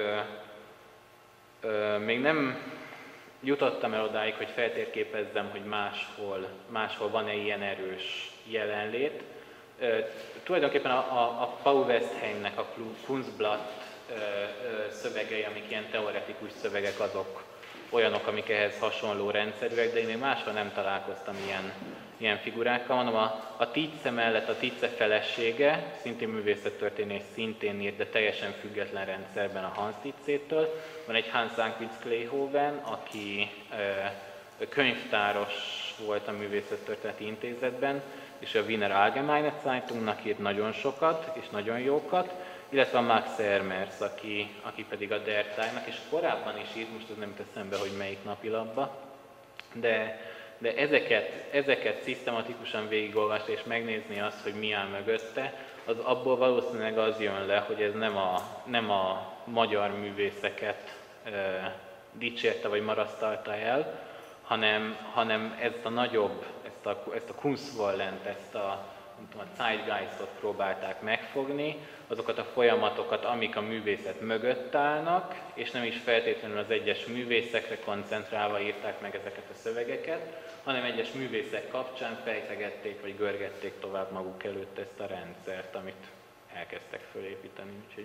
még nem jutottam el odáig, hogy feltérképezzem, hogy máshol van-e ilyen erős jelenlét. Tulajdonképpen a Paul Westheimnek a Kunstblatt szövegei, amik ilyen teoretikus szövegek, azok olyanok, amik ehhez hasonló rendszerűek, de én még máshol nem találkoztam ilyen figurákkal. Mondom, a Tietze mellett a Tietze felesége, szintén művészettörténész, szintén írt, de teljesen független rendszerben a Hans Tietzétől. Van egy Hans Sankwitz Kleehoven, aki könyvtáros volt a Művészettörténeti Intézetben, és a Wiener Allgemeine Zeitungnak írt nagyon sokat, és nagyon jókat, illetve a Max Hermers, aki pedig a Der Zeitnak, és korábban is írt, most az nem jut eszembe, hogy melyik napilapba, de ezeket szisztematikusan végigolvasni és megnézni azt, hogy mi áll mögötte, az abból valószínűleg az jön le, hogy ez nem a magyar művészeket dicsérte vagy marasztalta el, hanem ezt a nagyobb, ezt a Kunstvollent, ezt a Zeitgeistot próbálták megfogni, azokat a folyamatokat, amik a művészet mögött állnak, és nem is feltétlenül az egyes művészekre koncentrálva írták meg ezeket a szövegeket, hanem egyes művészek kapcsán fejtegették vagy görgették tovább maguk előtt ezt a rendszert, amit elkezdtek fölépíteni. Úgyhogy.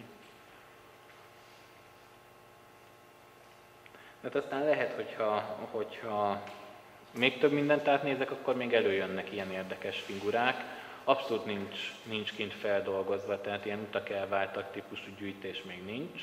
De aztán lehet, hogyha még több mindent átnézek, akkor még előjönnek ilyen érdekes figurák. Abszolút nincs kint feldolgozva, tehát ilyen utak elváltak típusú gyűjtés még nincs.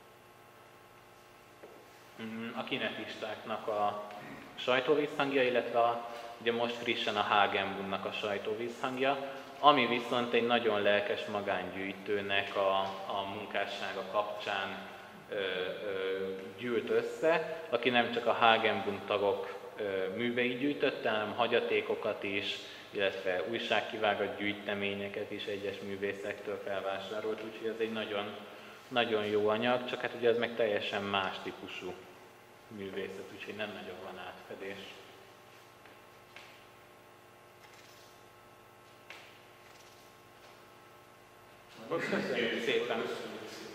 A kinetistáknak a sajtóvízhangja, illetve ugye most frissen a Hagenbundnak a sajtóvízhangja, ami viszont egy nagyon lelkes magángyűjtőnek a munkássága kapcsán gyűlt össze, aki nem csak a Hagenbund tagok műveit gyűjtötte, hanem hagyatékokat is, illetve újságkivágott gyűjteményeket is egyes művészektől felvásárolt, úgyhogy ez egy nagyon, nagyon jó anyag, csak hát ugye ez meg teljesen más típusú művészet, úgyhogy nem nagyon van átfedés. Köszönjük szépen!